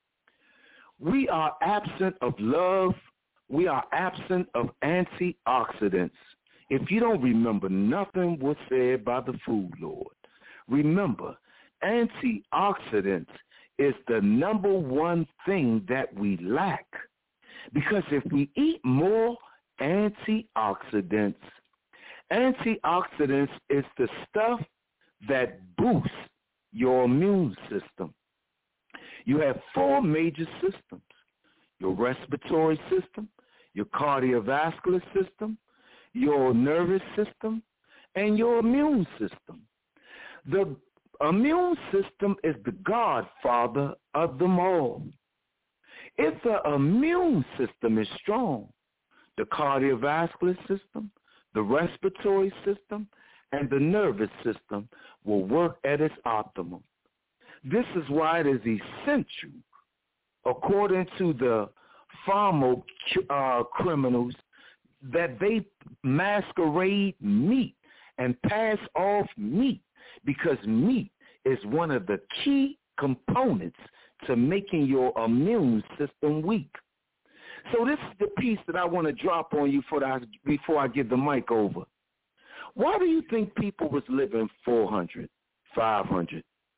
we are absent of love. We are absent of antioxidants. If you don't remember nothing was said by the Food Lord, remember, antioxidants is the number one thing that we lack. Because if we eat more antioxidants, antioxidants is the stuff that boosts your immune system. You have four major systems: your respiratory system, your cardiovascular system, your nervous system, and your immune system. The immune system is the godfather of them all. If the immune system is strong, the cardiovascular system, the respiratory system, and the nervous system will work at its optimum. This is why it is essential, according to the pharma uh, criminals, that they masquerade meat and pass off meat, because meat is one of the key components to making your immune system weak. So this is the piece that I want to drop on you for I, before I give the mic over. Why do you think people was living four hundred, five hundred,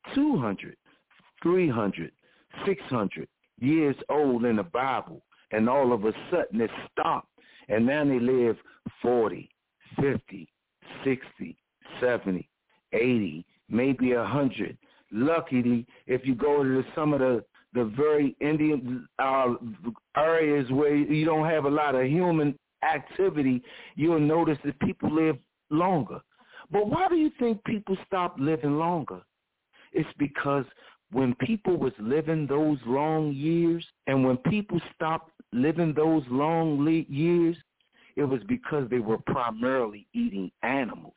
two hundred, three hundred, six hundred years old in the Bible, and all of a sudden it stopped, and now they live forty, fifty, sixty, seventy, eighty, maybe one hundred. Luckily, if you go to some of the, the very Indian uh, areas where you don't have a lot of human activity, you'll notice that people live longer. But why do you think people stop living longer? It's because when people was living those long years, and when people stopped living those long le- years, it was because they were primarily eating animals.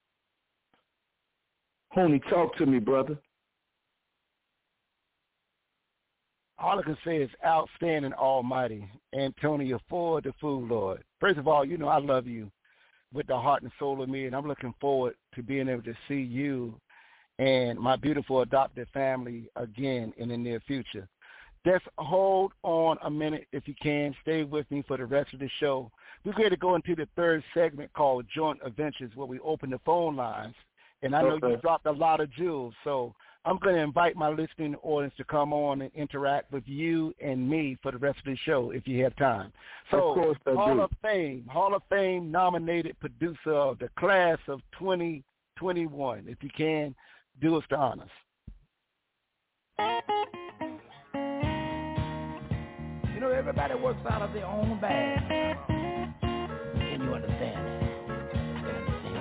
Honey, talk to me, brother. All I can say is outstanding, almighty Antonio Ford, the Food Lord. First of all, you know I love you with the heart and soul of me, and I'm looking forward to being able to see you and my beautiful adopted family again in the near future. Just hold on a minute if you can. Stay with me for the rest of the show. We're going to go into the third segment called Joint Adventures, where we open the phone lines. And I know Okay. you dropped a lot of jewels, so I'm going to invite my listening audience to come on and interact with you and me for the rest of the show if you have time. So, Of course I Hall do. of Fame, Hall of Fame nominated producer of the class of twenty twenty-one. If you can, do us the honors. You know, everybody works out of their own bag. Can you understand that? Can you understand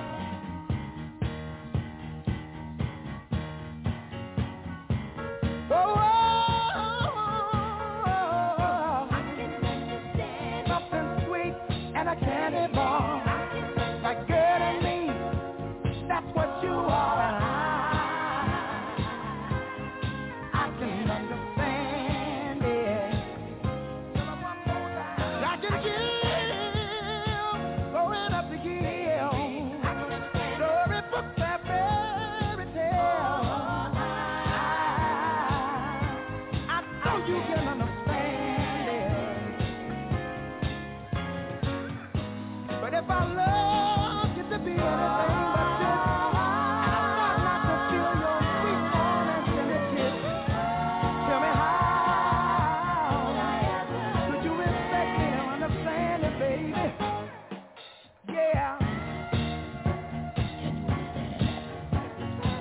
that? Oh, oh, oh, oh. Something sweet and a candy bar. Like girl and me, that's what you are. I can understand it. I can give, going up the hill. Story books and fairy tales. I know you can understand it. But if I love you to be anything but this, and I start not to feel your sweet warm and tender kiss, tell me how could you respect me and understand it, baby? Yeah. Can you understand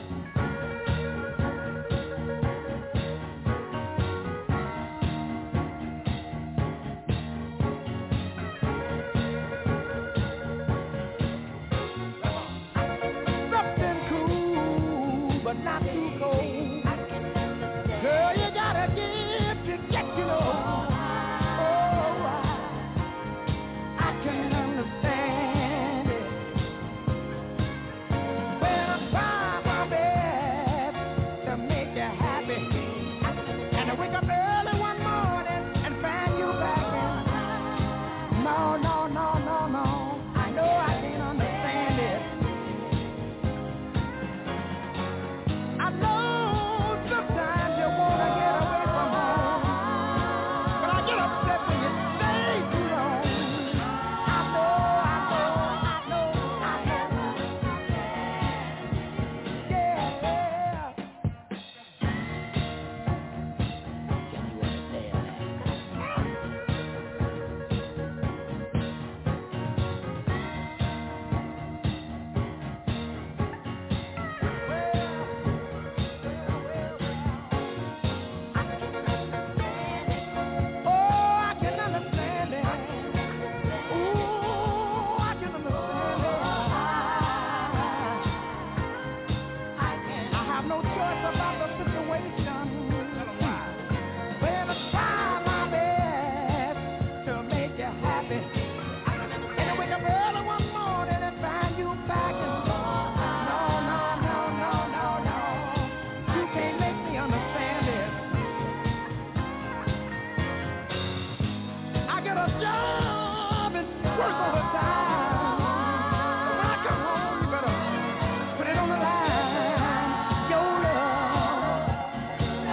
Something cool, but not too cold. Girl, you gotta give to get, you know. Oh, I can understand it. When I try my best to make you happy, and I wake up early one morning and find you back in. No, no, no, no, no. I know I can't understand it. I know sometimes you wanna get away from home, but I get upset when you stay too long. I know, I know, I know, I know. Yeah, yeah. Can you understand Oh, I can understand it. Ooh, I can understand it. I have no choice about the situation. When I try my best to make you happy, and I wake up early one morning and find you back and no, no, no, no, no, no. You can't make me understand it. I get a job and work overtime. But when I come home, you better put it on the line. Your love,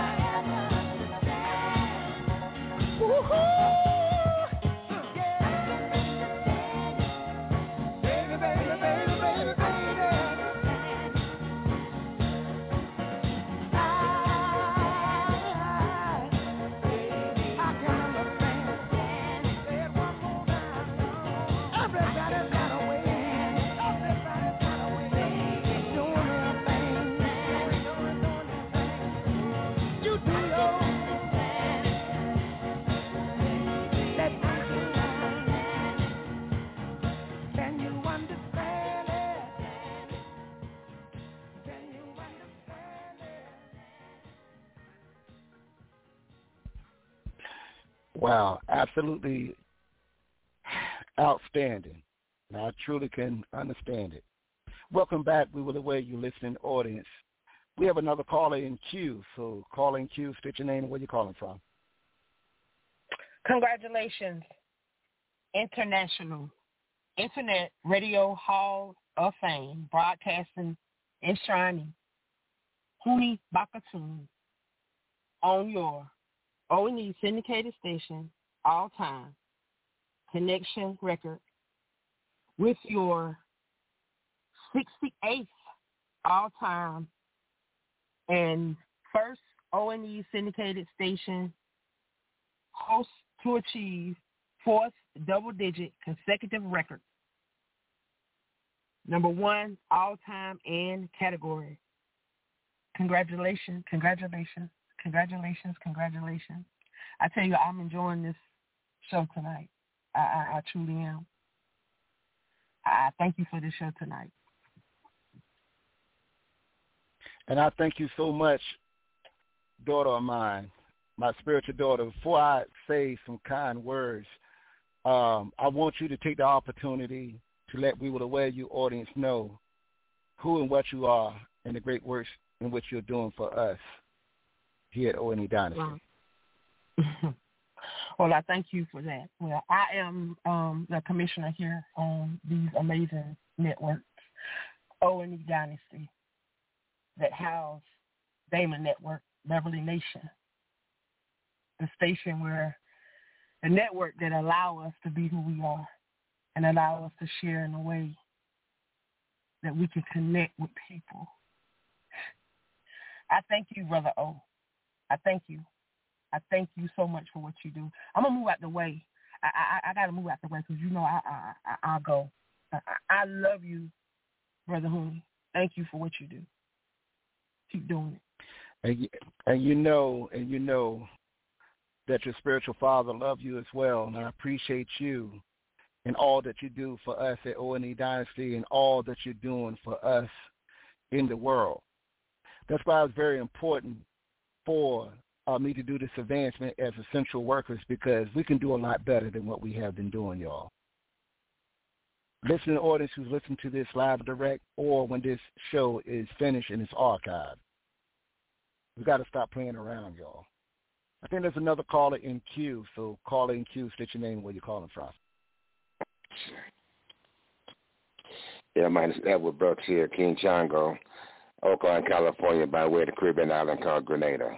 Wow, absolutely outstanding. Now, I truly can understand it. Welcome back. We will await you listening audience. We have another caller in queue. So call in queue, state your name and where you're calling from. Congratulations, International Internet Radio Hall of Fame, broadcasting, enshrining Huni Bakatoon on your O and E syndicated station, all time, connection record with your sixty-eighth all-time and first O and E syndicated station host to achieve fourth double-digit consecutive record. Number one all-time and category. Congratulations, congratulations, congratulations, congratulations. I tell you, I'm enjoying this show tonight. I, I, I truly am. I thank you for this show tonight. And I thank you so much, daughter of mine, my spiritual daughter. Before I say some kind words, um, I want you to take the opportunity to let We Will Aware You audience know who and what you are and the great works in which you're doing for us here at O and E Dynasty. Wow. Well, I thank you for that. Well, I am um, the commissioner here on these amazing networks, O and E Dynasty, that house Damon Network, Beverly Nation, the station where the network that allow us to be who we are and allow us to share in a way that we can connect with people. I thank you, Brother O. I thank you. I thank you so much for what you do. I'm going to move out the way. I I, I got to move out the way because, you know, I, I, I, I'll go. I, I love you, Brother Huni. Thank you for what you do. Keep doing it. And you, and you know, and you know that your spiritual father loves you as well, and I appreciate you and all that you do for us at O and E Dynasty and all that you're doing for us in the world. That's why it's very important for uh, me to do this advancement as essential workers, because we can do a lot better than what we have been doing, y'all. Listening audience who's listening to this live direct or when this show is finished and it's archived, we've got to stop playing around, y'all. I think there's another caller in queue, so call in queue, state your name and where you're calling from. Yeah, my name is Edward Brooks here, King Chango, Oakland, California, by way of the Caribbean island called Grenada.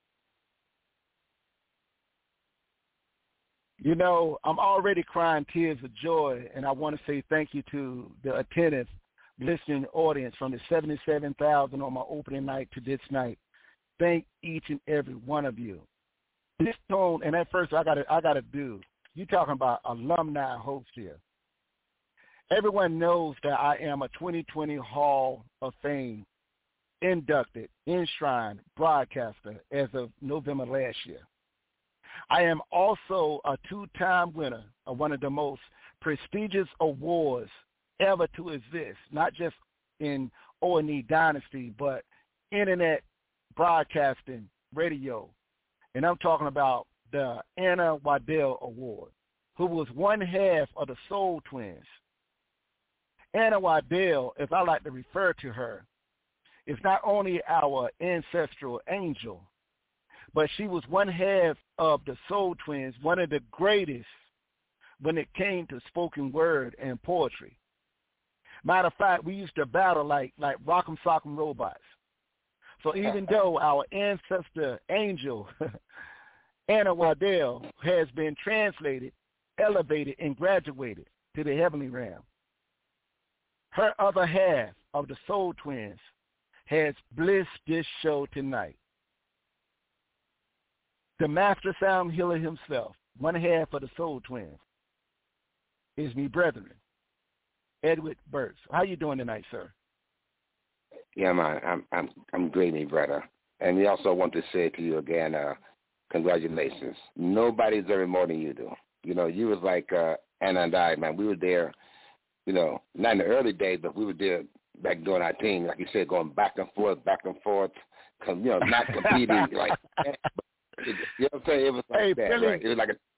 You know, I'm already crying tears of joy, and I want to say thank you to the attentive listening audience from the seventy-seven thousand on my opening night to this night. Thank each and every one of you. This tone, and at first I got to I got to do, you talking about alumni host here. Everyone knows that I am a twenty twenty Hall of Fame inducted, enshrined broadcaster as of November last year. I am also a two-time winner of one of the most prestigious awards ever to exist, not just in O and E Dynasty, but internet broadcasting, radio. And I'm talking about the Anna Waddell Award, who was one half of the Soul Twins. Anna Waddell, as I like to refer to her, is not only our ancestral angel, but she was one half of the Soul Twins, one of the greatest when it came to spoken word and poetry. Matter of fact, we used to battle like like rock'em sock'em robots. So even though our ancestor angel, Anna Waddell, has been translated, elevated, and graduated to the heavenly realm, her other half of the Soul Twins has blissed this show tonight. The master sound healer himself, one half of the Soul Twins, is me brethren, Edward Burks. How you doing tonight, sir? Yeah, man, I'm I'm I'm great, me brother. And we also want to say to you again, uh, congratulations. Nobody deserves more than you do. You know, you was like uh, Anna and I, man. We were there, you know, not in the early days, but we were there back during our team, like you said, going back and forth, back and forth, you know, not competing like. You know what I'm saying? It was like hey, that, Billy, right? It was like a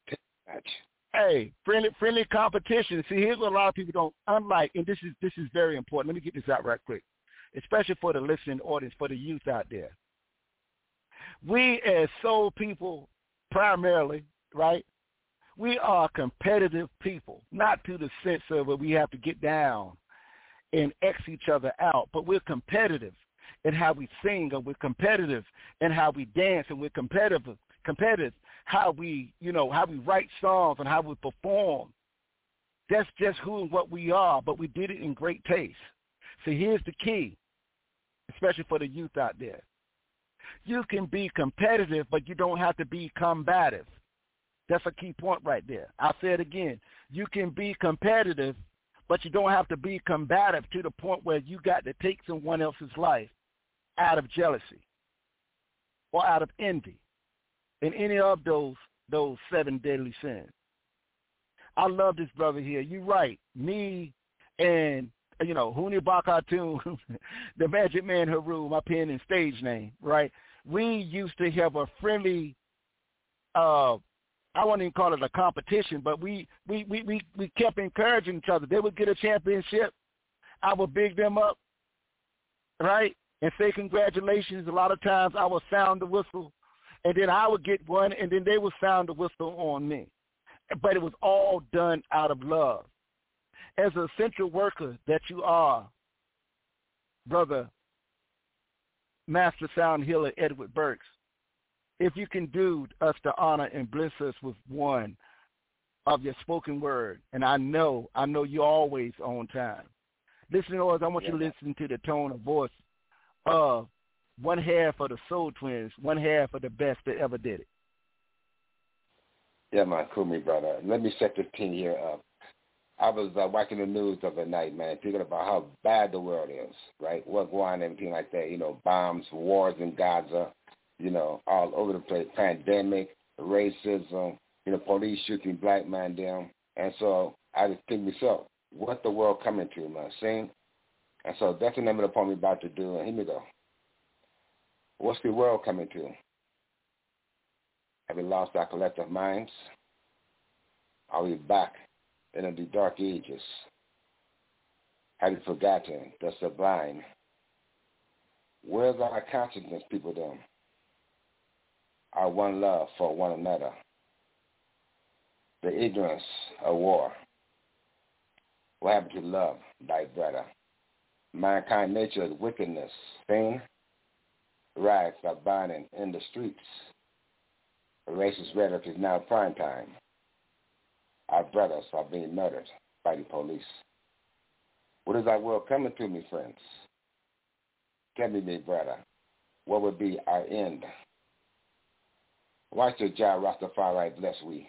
Gotcha. Hey, friendly friendly competition. See, here's what a lot of people don't unlike, and this is this is very important. Let me get this out right quick, especially for the listening audience, for the youth out there. We as soul people, primarily, right? We are competitive people, not to the sense of where we have to get down and X each other out, but we're competitive in how we sing, and we're competitive in how we dance, and we're competitive, competitive how we, you know, how we write songs and how we perform. That's just who and what we are, but we did it in great taste. So here's the key, especially for the youth out there. You can be competitive, but you don't have to be combative. That's a key point right there. I'll say it again. You can be competitive, but you don't have to be combative to the point where you got to take someone else's life out of jealousy or out of envy in any of those those seven deadly sins. I love this brother here. You're right. Me and, you know, Huni Bakatun, the Magic Man Haru, my pen and stage name, right? We used to have a friendly, uh, I wouldn't even call it a competition, but we, we, we, we, we kept encouraging each other. They would get a championship. I would big them up, right, and say congratulations. A lot of times I would sound the whistle, and then I would get one, and then they would sound the whistle on me. But it was all done out of love. As an essential worker that you are, Brother Master Sound Healer Edward Burks, if you can do us the honor and bless us with one of your spoken word, and I know, I know you're always on time. Listeners, I want yeah. you to listen to the tone of voice of one half of the Soul Twins, one half of the best that ever did it. Yeah, man, cool, me brother. Let me set this thing here up. I was uh, watching the news the other night, man, thinking about how bad the world is, right? What's going on, everything like that. You know, bombs, wars in Gaza, you know, all over the place, pandemic, racism, you know, police shooting black man down. And so I just think myself, what the world coming to, man, see? And so that's the name of the poem we're about to do, and here we go. What's the world coming to? Have we lost our collective minds? Are we back in the dark ages? Have we forgotten the sublime? Where's our consciousness, people, then? Our one love for one another. The ignorance of war. What happened to love, thy brother? Mankind nature is wickedness. Pain, riots are burning in the streets. Racist rhetoric is now prime time. Our brothers are being murdered by the police. What is our world coming to, me friends? Tell me, me brother, what would be our end? Why should Jah Rastafari bless we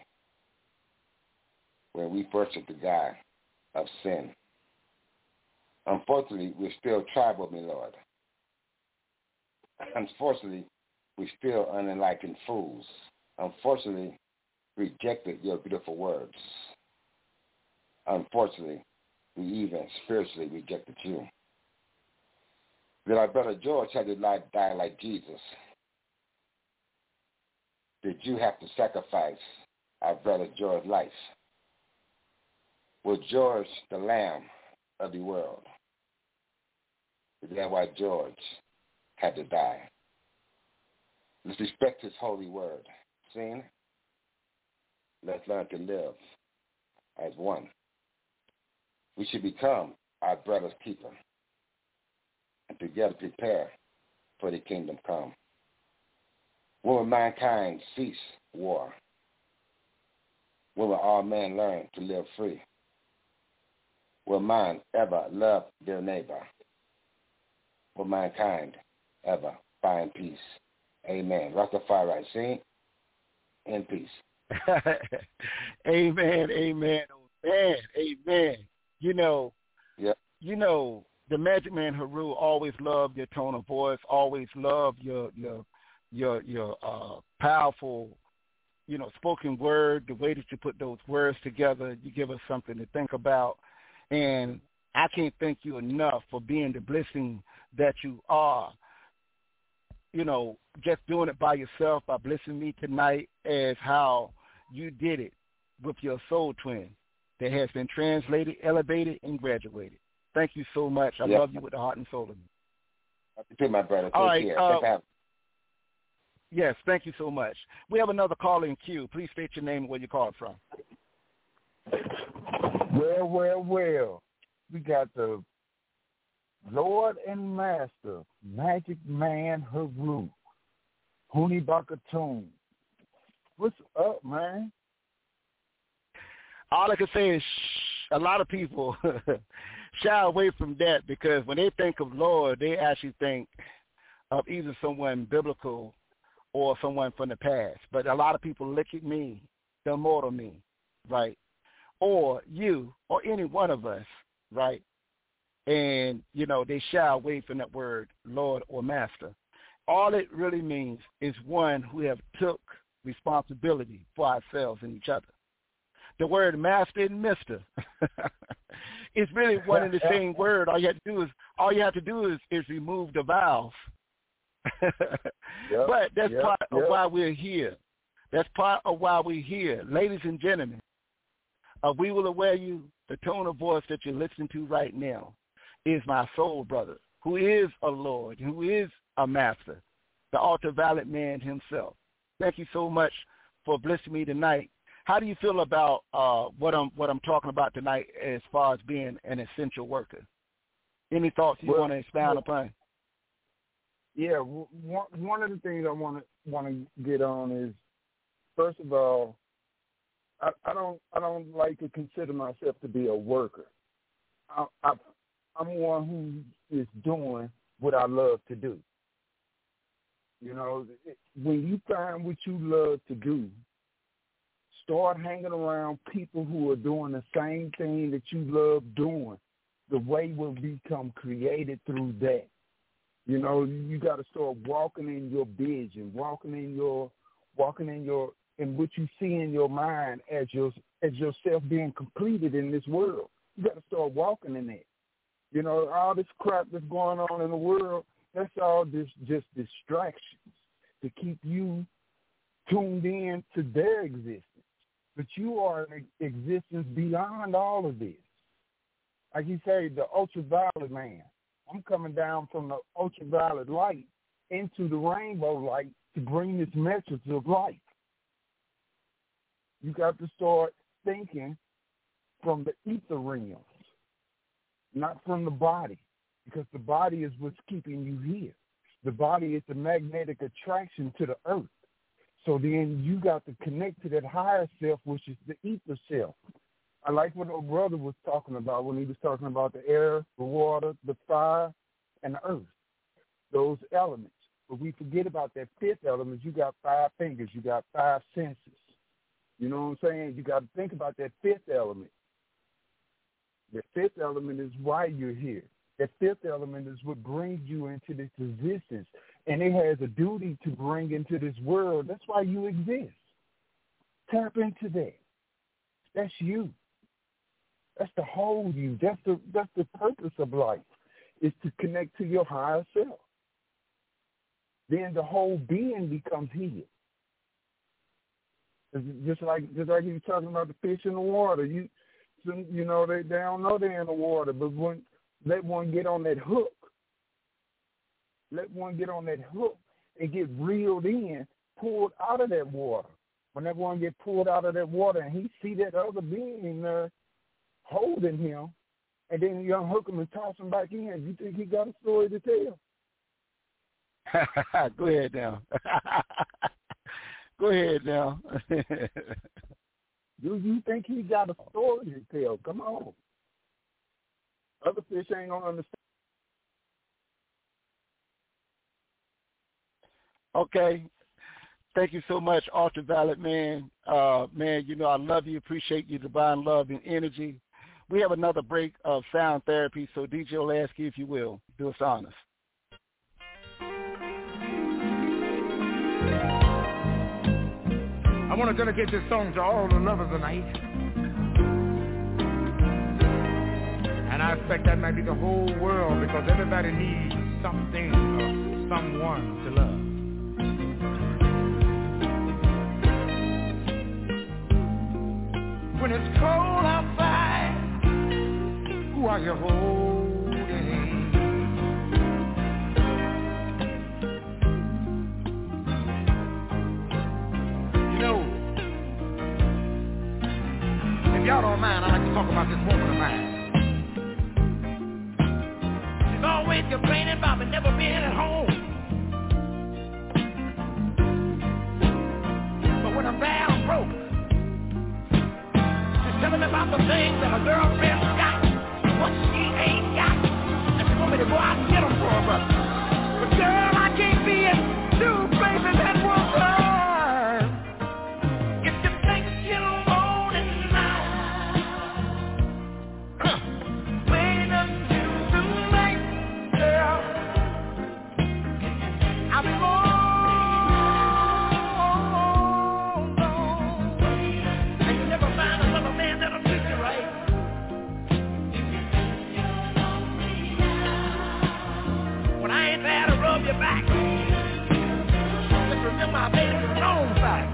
when we worship the God of sin? Unfortunately, we're still tribal, my Lord. Unfortunately, we're still unenlightened fools. Unfortunately, rejected your beautiful words. Unfortunately, we even spiritually rejected you. Did our brother George had to die like Jesus? Did you have to sacrifice our brother George's life? Was George the lamb of the world? Is that why George had to die? Let's respect his holy word. Seen? Let's learn to live as one. We should become our brother's keeper and together prepare for the kingdom come. When will mankind cease war? When will all men learn to live free? Will man ever love their neighbor? Will mankind ever find peace? Amen. Rastafari, sing in peace. Amen, amen, amen, amen. You know, yep. you know, the Magic Man Haru always loved your tone of voice, always loved your your your your uh, powerful, you know, spoken word, the way that you put those words together. You give us something to think about. And I can't thank you enough for being the blessing that you are. You know, just doing it by yourself, by blessing me tonight as how you did it. with your soul twin that has been translated, elevated, and graduated. Thank you so much. I yep. love you with the heart and soul of me. Happy to, my brother. Take All right. care. Uh, yes, thank you so much. We have another caller in queue. Please state your name and where you called from. Well, well, well. We got the Lord and Master, Magic Man Haru, Huni Bakatoon. What's up, man? All I can say is shh, a lot of people shy away from that because when they think of Lord, they actually think of either someone biblical or someone from the past. But a lot of people look at me, the immortal me, right? Or you or any one of us, right? And, you know, they shy away from that word Lord or Master. All it really means is one who have took responsibility for ourselves and each other. The word master and mister it's really one and the same word. All you have to do is all you have to do is, is remove the vowels. yep, but that's yep, part yep. of why we're here. That's part of why we're here. Ladies and gentlemen, uh, we will aware you the tone of voice that you're listening to right now is my soul brother, who is a Lord, who is a master, the ultraviolet man himself. Thank you so much for blessing me tonight. How do you feel about uh, what I'm what I'm talking about tonight as far as being an essential worker? Any thoughts you well, want to expound well, upon? Yeah, one one of the things I want to want to get on is, first of all, I, I don't I don't like to consider myself to be a worker. I, I, I'm one who is doing what I love to do. You know, when you find what you love to do, start hanging around people who are doing the same thing that you love doing. The way will become created through that. You know, you got to start walking in your vision, walking in your, walking in your, in what you see in your mind as your, as yourself being completed in this world. You got to start walking in that. You know, all this crap that's going on in the world, that's all just, just distractions to keep you tuned in to their existence. But you are in existence beyond all of this. Like you say, the ultraviolet man. I'm coming down from the ultraviolet light into the rainbow light to bring this message of life. You got to start thinking from the ether realms, not from the body, because the body is what's keeping you here. The body is the magnetic attraction to the earth. So then you got to connect to that higher self, which is the ether self. I like what old brother was talking about when he was talking about the air, the water, the fire, and the earth, those elements. But we forget about that fifth element. You got five fingers. You got five senses. You know what I'm saying? You got to think about that fifth element. The fifth element is why you're here. That fifth element is what brings you into this existence. And it has a duty to bring into this world. That's why you exist. Tap into that. That's you. That's the whole you. That's the that's the purpose of life, is to connect to your higher self. Then the whole being becomes healed. Just like just like you were talking about the fish in the water. You you know they, they don't know they're in the water, but when let one get on that hook, let one get on that hook and get reeled in, pulled out of that water. When that one get pulled out of that water and he see that other being there holding him, and then you unhook him and toss him back in, you think he got a story to tell? Go ahead now. Go ahead now. Do you think he got a story to tell? Come on. Other fish ain't gonna understand. Okay. Thank you so much, Ultraviolet Man. Uh, man, you know I love you, appreciate your divine love and energy. We have another break of sound therapy, so D J Olasky, if you will, do us honors. I want to dedicate this song to all the lovers tonight. And I expect that might be the whole world, because everybody needs something or someone to love. it's cold outside, who are you holding? You know, if y'all don't mind, I'd like to talk about this woman of mine. She's always complaining about me never being at home. But when I'm bad, I'm broke. She's telling me about the things that her girlfriend's got, what she ain't got, and she want me to go out and get them for her brother. But girl, I can't be in two places at one time. If you think you're alone in the night, huh, wait until tonight, girl. I'll be long, long, and you never find another man that'll treat you right. When I ain't there to rub your back, just remember I made it to the wrong side.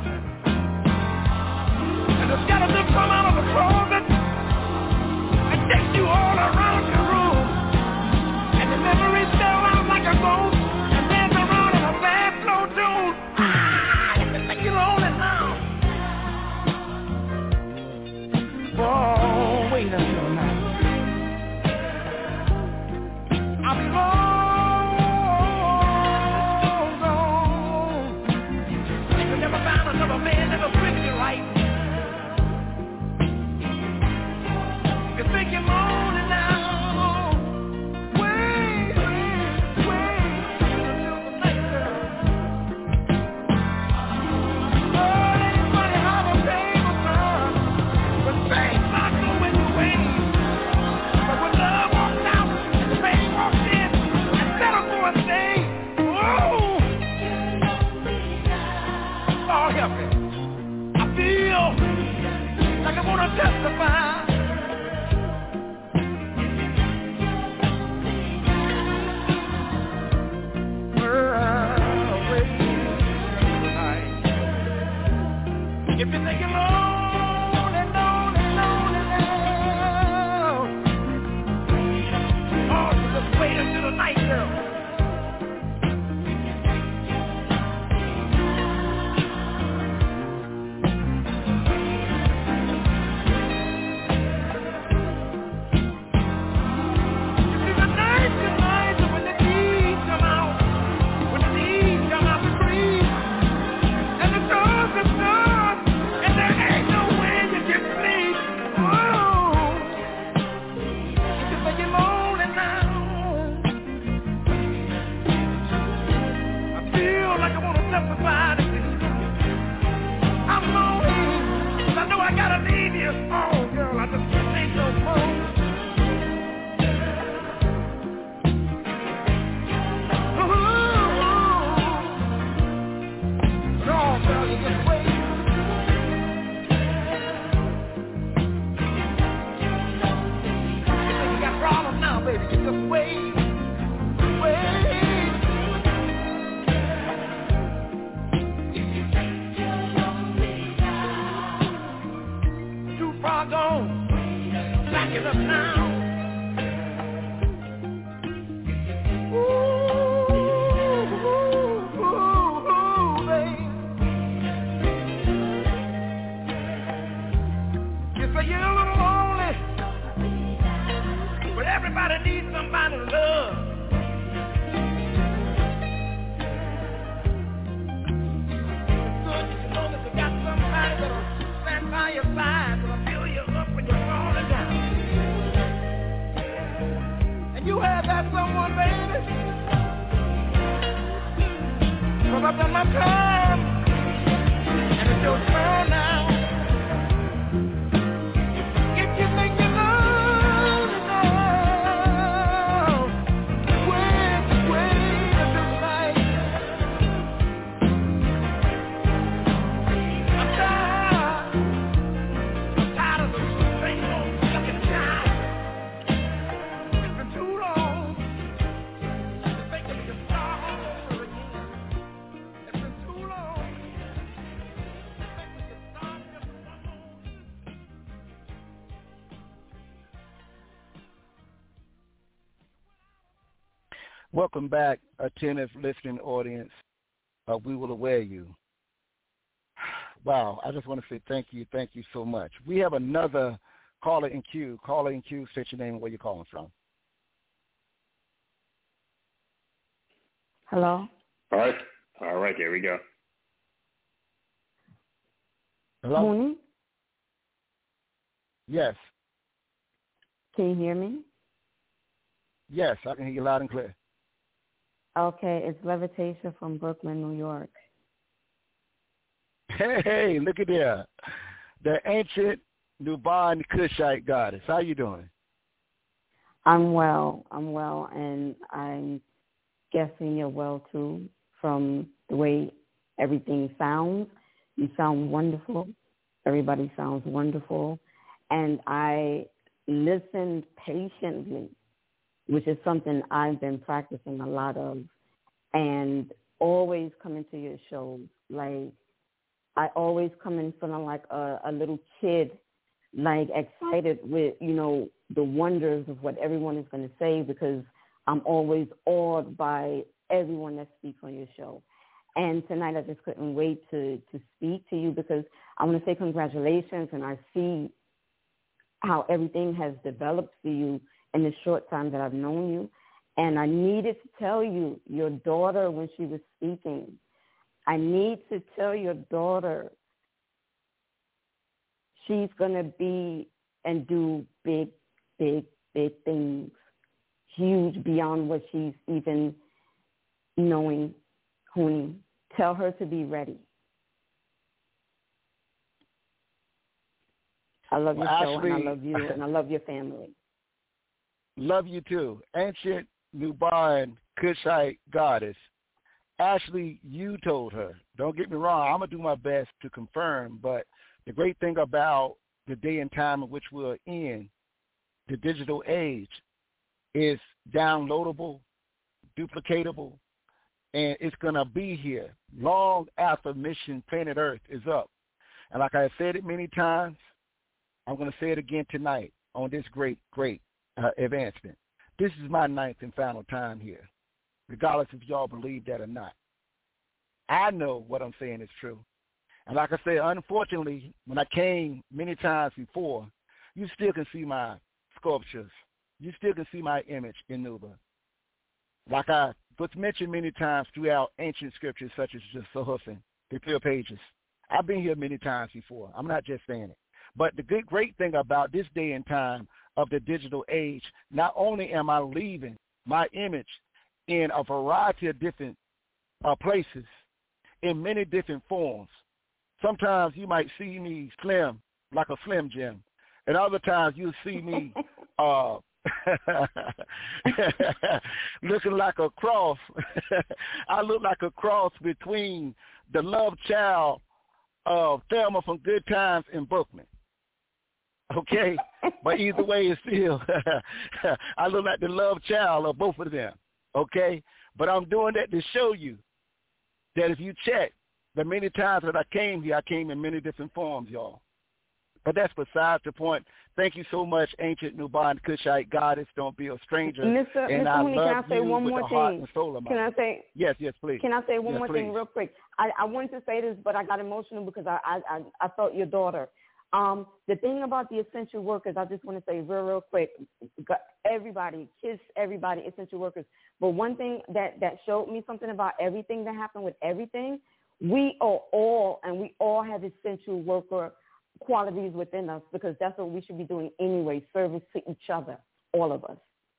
And the skeleton come out of the closet and takes you all around your room. And the memories still out like a ghost and dance around in a bad slow tune. Ah, if you think you're lonely now, oh, wait until night. I'll be long gone. And you'll never find another man that'll treat you right. You think you're lonely now. Wait, wait, wait until the night, girl. Oh, it ain't funny how the tables turn when things not going your way. But when love walks out and the pain walks in, instead of going stay, whoa! Oh, help me. I feel like I want to testify. If you think you're lonely, lonely, lonely now, oh, you just wait until the night, girl. It's the night, the night, when the deeds come out, when the deeds come out to breathe, and the doors are shut. There ain't no way you can sleep. Oh, you think you're lonely now. I feel like I want to testify to you. I'm lonely, but I know I gotta leave you. Oh, girl, I just can't take no more. Oh, no, girl, you just wait. Problem now, baby, you just wait, wait. Too far gone, back it up now. Ooh, ooh, ooh, ooh, baby. You say you're a little lonely, but everybody needs somebody to love. Good, you know that you got somebody that'll stand by your side, that'll fill you up when you're falling down. And you have that someone, baby. 'Cause I've done my time, and it's your turn now. If you think you love, too Welcome back, attentive listening audience. Uh, we will aware you. Wow, I just want to say thank you, thank you so much. We have another caller in queue. Caller in queue, state your name and where you're calling from. Hello? All right. All right, there we go. Hello? Mooney? Yes. Can you hear me? Yes, I can hear you loud and clear. Okay, it's Levitation from Brooklyn, New York. Hey, hey, look at there. The ancient Nubian Kushite goddess. How you doing? I'm well. I'm well, and I'm guessing you're well, too, from the way everything sounds. You sound wonderful. Everybody sounds wonderful. And I listened patiently, which is something I've been practicing a lot of, and always coming to your shows. Like, I always come in feeling like a, a little kid, like excited with, you know, the wonders of what everyone is going to say, because I'm always awed by everyone that speaks on your show. And tonight I just couldn't wait to, to speak to you, because I want to say congratulations, and I see how everything has developed for you in the short time that I've known you. And I needed to tell you, your daughter, when she was speaking, I need to tell your daughter she's going to be and do big, big, big things, huge beyond what she's even knowing, Hooney. Tell her to be ready. I love your well, show, Ashley, and I love you, and I love your family. Love you too. Ancient Nubian Kushite goddess. Ashley, you told her. Don't get me wrong. I'm going to do my best to confirm, but the great thing about the day and time in which we're in, the digital age, is downloadable, duplicatable, and it's going to be here long after Mission Planet Earth is up. And like I said it many times, I'm going to say it again tonight on this great, great uh, advancement. This is my ninth and final time here, regardless if y'all believe that or not. I know what I'm saying is true. And like I said, unfortunately, when I came many times before, you still can see my sculptures. You still can see my image in Nuba. Like I was mentioned many times throughout ancient scriptures such as just Sahufin, the pure pages. I've been here many times before. I'm not just saying it. But the good, great thing about this day and time of the digital age, not only am I leaving my image in a variety of different uh, places, in many different forms. Sometimes you might see me slim, like a Slim Jim, and other times you'll see me uh, looking like a cross. I look like a cross between the love child of Thelma from Good Times and Bookman. Okay? But either way, it's still, I look like the love child of both of them. Okay? But I'm doing that to show you that if you check the many times that I came here, I came in many different forms, y'all. But that's besides the point. Thank you so much, ancient Nubian Kushite goddess. Don't be a stranger. Mister And Mister I Mooney, love can I say you one with more the heart thing? and soul of my Can I heart. say? Yes, yes, please. Can I say one yes, more please. thing real quick? I, I wanted to say this, but I got emotional because I I, I, I felt your daughter. Um, the thing about the essential workers, I just want to say real, real quick, everybody, kiss everybody, essential workers. But one thing that, that showed me something about everything that happened with everything, we are all, and we all have essential worker qualities within us, because that's what we should be doing anyway, service to each other, all of us.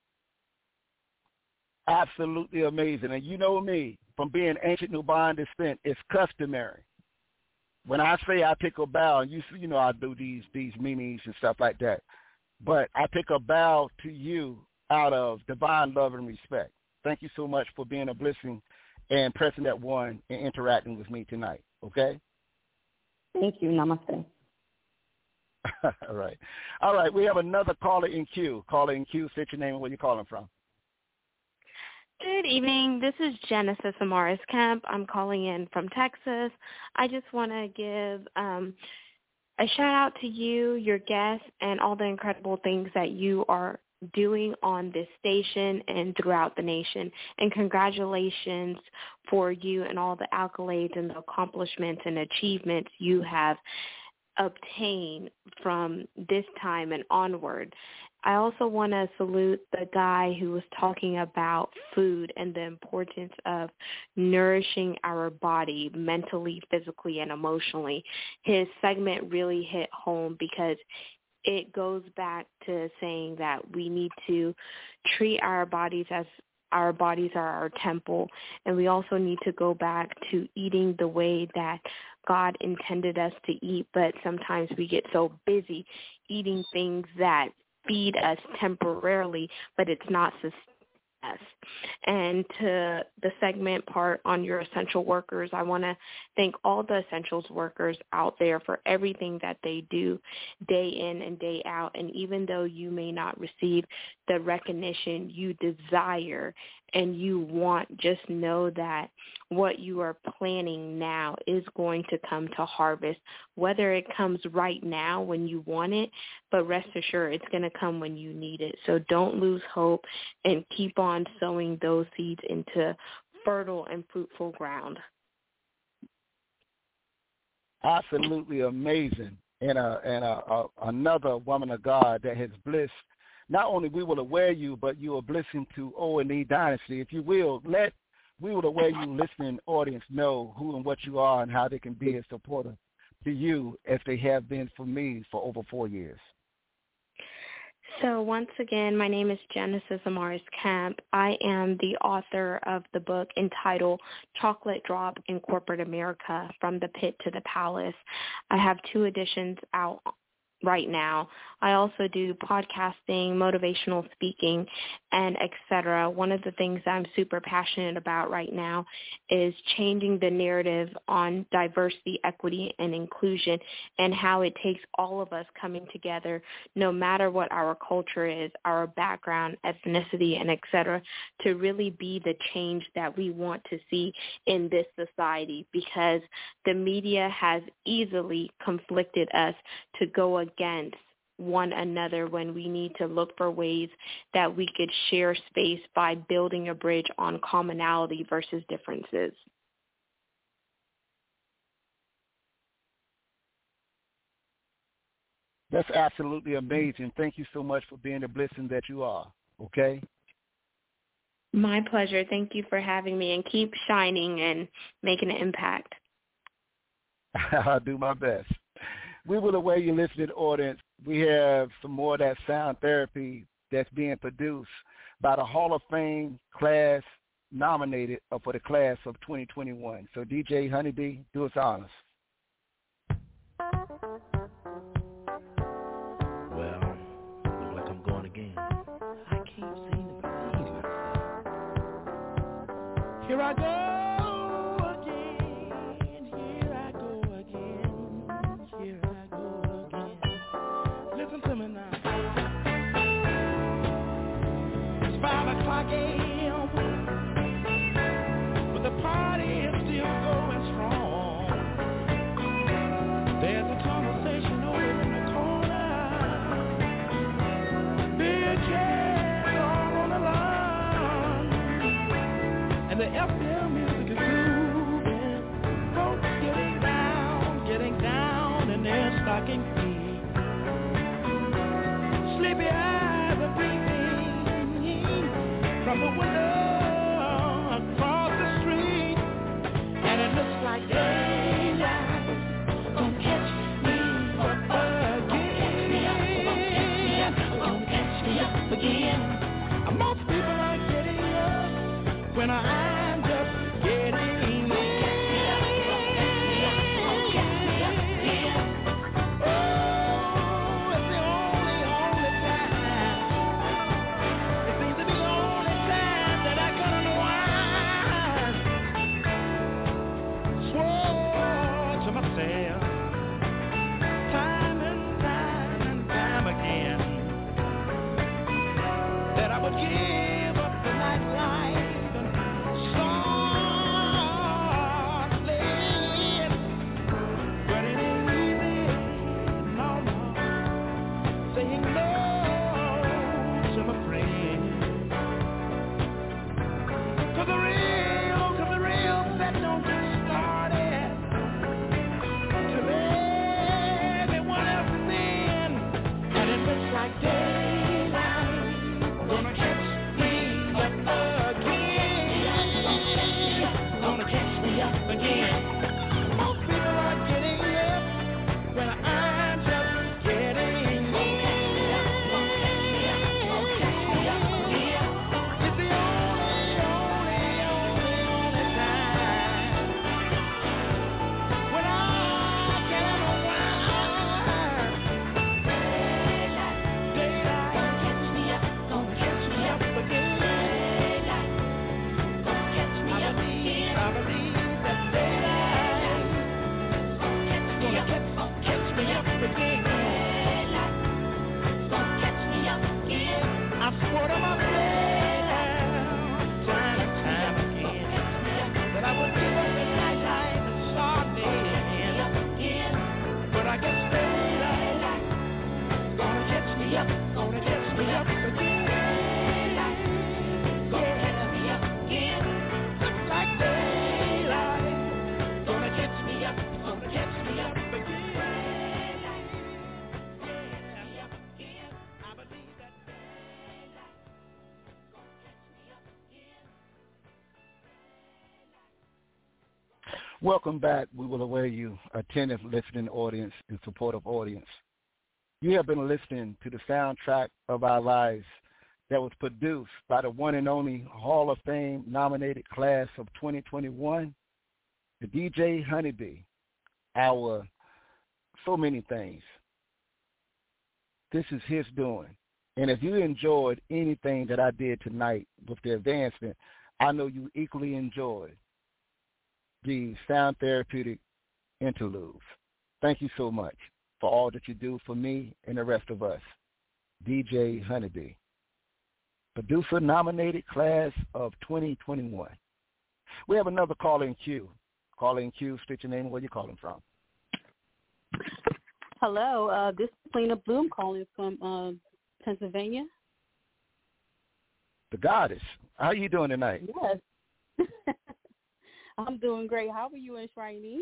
Absolutely amazing. And you know me, from being ancient Nubian descent, it's customary. When I say I take a bow, and you you know I do these these memes and stuff like that, but I take a bow to you out of divine love and respect. Thank you so much for being a blessing and pressing that one and interacting with me tonight, okay? Thank you. Namaste. All right. All right, we have another caller in queue. Caller in queue, state your name and where you're calling from. Good evening. This is Genesis Amaris Kemp. I'm calling in from Texas. I just want to give um, a shout out to you, your guests, and all the incredible things that you are doing on this station and throughout the nation. And congratulations for you and all the accolades and the accomplishments and achievements you have obtained from this time and onward. I also want to salute the guy who was talking about food and the importance of nourishing our body mentally, physically, and emotionally. His segment really hit home because it goes back to saying that we need to treat our bodies as our bodies are our temple, and we also need to go back to eating the way that God intended us to eat, but sometimes we get so busy eating things that feed us temporarily, but it's not sustaining us. And to the segment part on your essential workers, I want to thank all the essentials workers out there for everything that they do day in and day out. And even though you may not receive the recognition you desire and you want, just know that what you are planning now is going to come to harvest, whether it comes right now when you want it, but rest assured it's going to come when you need it. So don't lose hope and keep on sowing those seeds into fertile and fruitful ground. Absolutely amazing. And, a, and a, a, another woman of God that has blessed. Not only we will aware you, but you are blessing to O and E Dynasty. If you will, let we will aware you listening audience know who and what you are and how they can be a supporter to you as they have been for me for over four years. So once again, my name is Genesis Amaris Camp. I am the author of the book entitled Chocolate Drop in Corporate America, From the Pit to the Palace. I have two editions out right now. I also do podcasting, motivational speaking, and et cetera. One of the things I'm super passionate about right now is changing the narrative on diversity, equity, and inclusion, and how it takes all of us coming together, no matter what our culture is, our background, ethnicity, and et cetera, to really be the change that we want to see in this society, because the media has easily conflicted us to go against one another when we need to look for ways that we could share space by building a bridge on commonality versus differences. That's absolutely amazing. Thank you so much for being the blessing that you are, okay? My pleasure. Thank you for having me, and keep shining and making an impact. I'll do my best. We will away your listening audience. We have some more of that sound therapy that's being produced by the Hall of Fame class nominated for the class of twenty twenty-one. So D J Honeybee, do us honors. Well, looks like I'm going again. I can't seem to believe myself. Here I go. Five o'clock a.m. but the party is still going strong. There's a conversation over in the corner. Big chairs all on the lawn, and the F M music is moving. Folks getting down, getting down in their stocking feet. Sleepy eyes are peeping from the window across the street, and it looks like daylight gonna catch me up again. Gonna catch me up again. Most people are getting up when I'm just getting in. Gonna catch me up, gonna catch me up, gonna catch me up again. Oh. up again. Don't feel like getting up when I'm just getting in. Don't catch me up, don't catch me up again. It's the only, only, only, only time when I can unwind. Daylight, daylight, don't catch me up, don't catch me up again. Daylight, don't catch me up again. I believe that daylight don't catch me up, don't catch me up again. Daylight, don't catch me up again. I swore to myself time and time again that I would give up the nightlife and start day again. But I guess daylight gonna catch me up, gonna catch me up again. Daylight gonna catch me up again. Looks like daylight gonna catch me up, gonna catch me up again. Daylight gonna catch me up again. I believe that daylight gonna catch me up again. Welcome back. We will aware you, attentive listening audience and supportive audience. You have been listening to the soundtrack of our lives that was produced by the one and only Hall of Fame nominated class of twenty twenty-one, the D J Honeybee, our so many things. This is his doing. And if you enjoyed anything that I did tonight with the advancement, I know you equally enjoyed the sound therapeutic interludes. Thank you so much for all that you do for me and the rest of us. D J Honeybee, producer nominated class of twenty twenty-one. We have another caller in queue. Caller in queue, state your name and where you're calling from. Hello, uh, this is Lena Bloom calling from uh, Pennsylvania. The goddess. How are you doing tonight? Yes. I'm doing great. How are you and Shriney?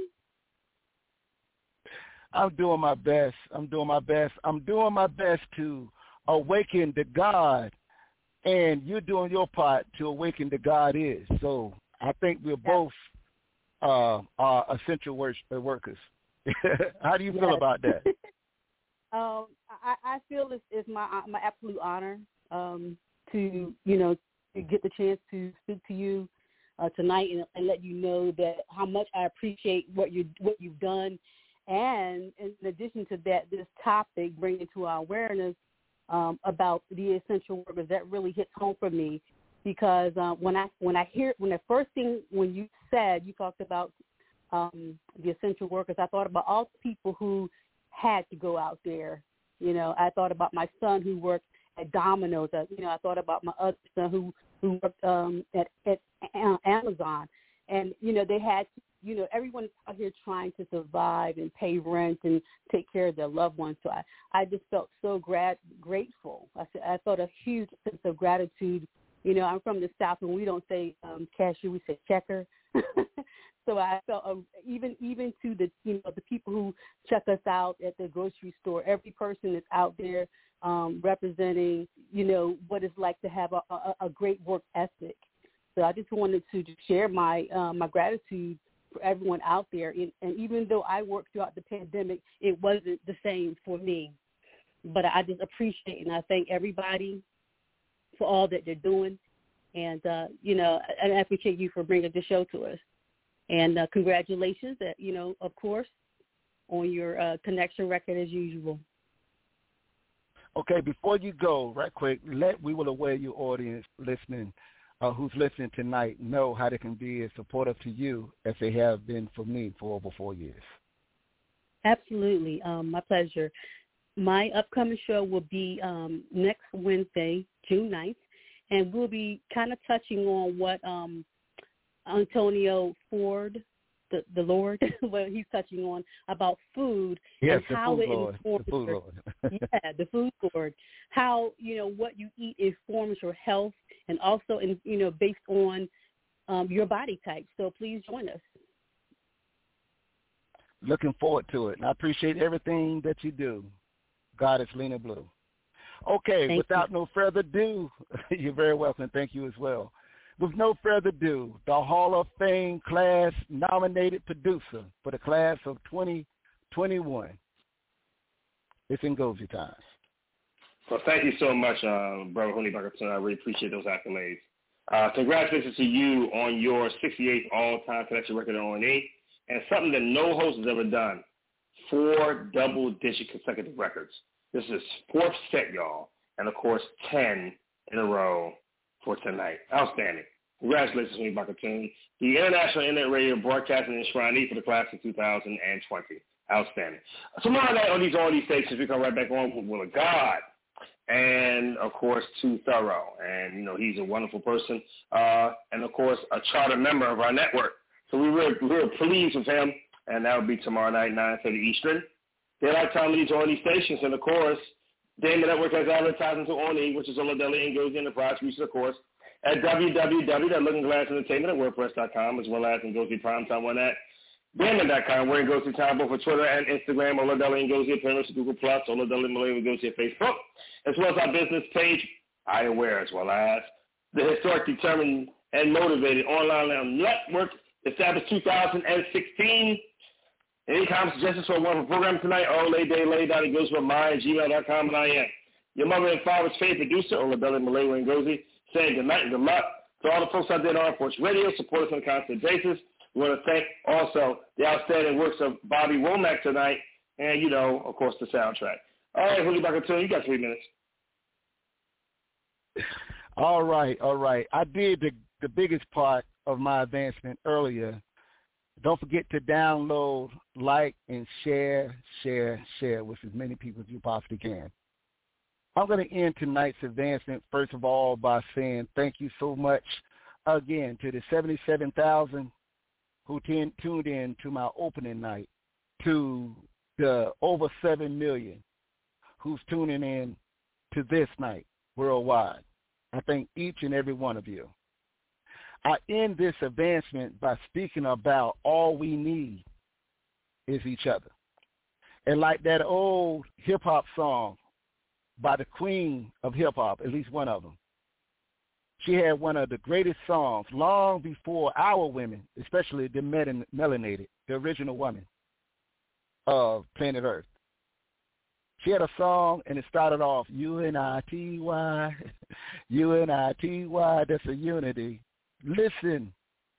I'm doing my best. I'm doing my best. I'm doing my best to awaken the God, and you're doing your part to awaken the God is. So I think we're both uh, are essential work- workers. How do you feel yes. about that? um, I, I feel it's, it's my my absolute honor um, to you know to get the chance to speak to you uh, tonight and, and let you know that how much I appreciate what you what you've done. And in addition to that, this topic bringing to our awareness um, about the essential workers, that really hits home for me because uh, when I when I hear when the first thing when you said you talked about um, the essential workers, I thought about all the people who had to go out there. You know, I thought about my son who worked at Domino's. Uh, you know, I thought about my other son who who worked um, at at Amazon, and you know they had to. You know, everyone's out here trying to survive and pay rent and take care of their loved ones. So I, I just felt so grad, grateful. I, I felt a huge sense of gratitude. You know, I'm from the South, and we don't say um, cashier, we say checker. So I felt uh, even even to the you know the people who check us out at the grocery store. Every person that's out there um, representing you know what it's like to have a, a, a great work ethic. So I just wanted to share my uh, my gratitude for everyone out there. And, and even though I worked throughout the pandemic, it wasn't the same for me. But I just appreciate and I thank everybody for all that they're doing. And, uh, you know, and I appreciate you for bringing the show to us. And uh, congratulations, that, you know, of course, on your uh, connection record as usual. Okay, before you go, right quick, let we will aware your audience listening Uh, who's listening tonight know how they can be as supportive to you as they have been for me for over four years. Absolutely. Um, my pleasure. My upcoming show will be um, next Wednesday, June ninth, and we'll be kind of touching on what um, Antonio Ford, the, the Lord, what he's touching on about food yes, and how food it Lord. informs the food your, Lord. yeah, the food Lord. How, you know, what you eat informs your health and also, in, you know, based on um, your body type. So please join us. Looking forward to it. And I appreciate everything that you do. Goddess Lena Blue. Okay, Thank without you. no further ado, you're very welcome. Thank you as well. with no further ado, the Hall of Fame class nominated producer for the class of twenty twenty-one. It's Ngozi time. Well, thank you so much, uh, Brother Huni Bakatun. I really appreciate those accolades. Uh, congratulations to you on your sixty-eighth all-time collection record on O and E, and something that no host has ever done, four double-digit consecutive records. This is fourth set, y'all, and, of course, ten in a row for tonight. Outstanding. Congratulations, Huni Bakatun, the International Internet Radio Broadcasting Enshrinee for the class of two thousand twenty. Outstanding. Tomorrow night on these all these stations, we come right back on with Will of God. And, of course, Too Thorough. And, you know, he's a wonderful person. Uh, and, of course, a charter member of our network. So we were, we were pleased with him. And that will be tomorrow night, nine thirty Eastern. Daylight time leads on these stations. And, of course, Damon Network has advertising to Oni, which is Oladeli Ngozi Enterprise, which is, of course, at w w w dot looking glass entertainment at wordpress dot com, as well as Ngozi Primetime on that. Damon dot com, where Ngozi Time, both for Twitter and Instagram, Oladeli Ngozi Appearance, Google Plus, Oladeli Malay Ngozi at Facebook, as well as our business page, iAware, as well as the historic, determined, and motivated online network established two thousand sixteen. Any comments, suggestions for a wonderful program tonight, oladelay dot ngozi at my gmail dot com, and I am your mother and father's favorite producer, Oladeli Malay Ngozi, saying good night and good luck to all the folks out there on Armed Force Radio, support us on a constant basis. We want to thank also the outstanding works of Bobby Womack tonight and, you know, of course, the soundtrack. All right, Huni Bakatun, you got three minutes. All right, all right. I did the, the biggest part of my advancement earlier. Don't forget to download, like, and share, share, share with as many people as you possibly can. I'm going to end tonight's advancement, first of all, by saying thank you so much again to the seventy-seven thousand who t- tuned in to my opening night, to the over seven million who's tuning in to this night worldwide. I thank each and every one of you. I end this advancement by speaking about all we need is each other. And like that old hip-hop song by the queen of hip-hop, at least one of them, she had one of the greatest songs long before our women, especially the melanated, the original woman of planet Earth. She had a song, and it started off, U N I T Y, U N I T Y, that's a unity. Listen,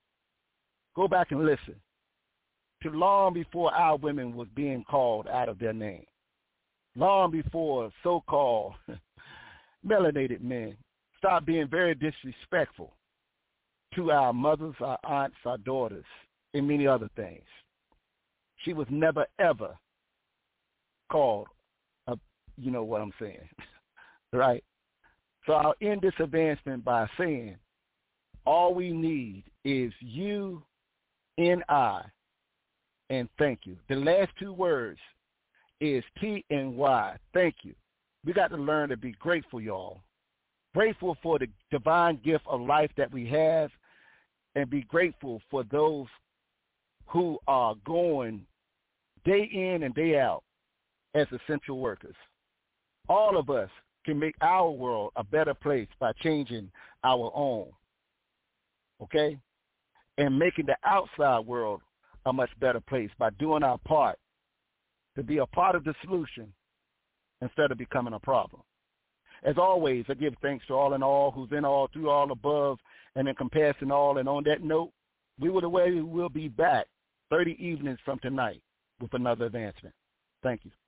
go back and listen to long before our women was being called out of their name, long before so-called melanated men stop being very disrespectful to our mothers, our aunts, our daughters, and many other things. She was never, ever called, a, you know what I'm saying, right? So I'll end this advancement by saying all we need is you and I, and thank you. The last two words is T and Y, thank you. We got to learn to be grateful, y'all. Grateful for the divine gift of life that we have, and be grateful for those who are going day in and day out as essential workers. All of us can make our world a better place by changing our own, okay? And making the outside world a much better place by doing our part to be a part of the solution instead of becoming a problem. As always, I give thanks to all and all, who's in all, through all, above, and encompassing all. And on that note, we will away. We'll be back thirty evenings from tonight with another advancement. Thank you.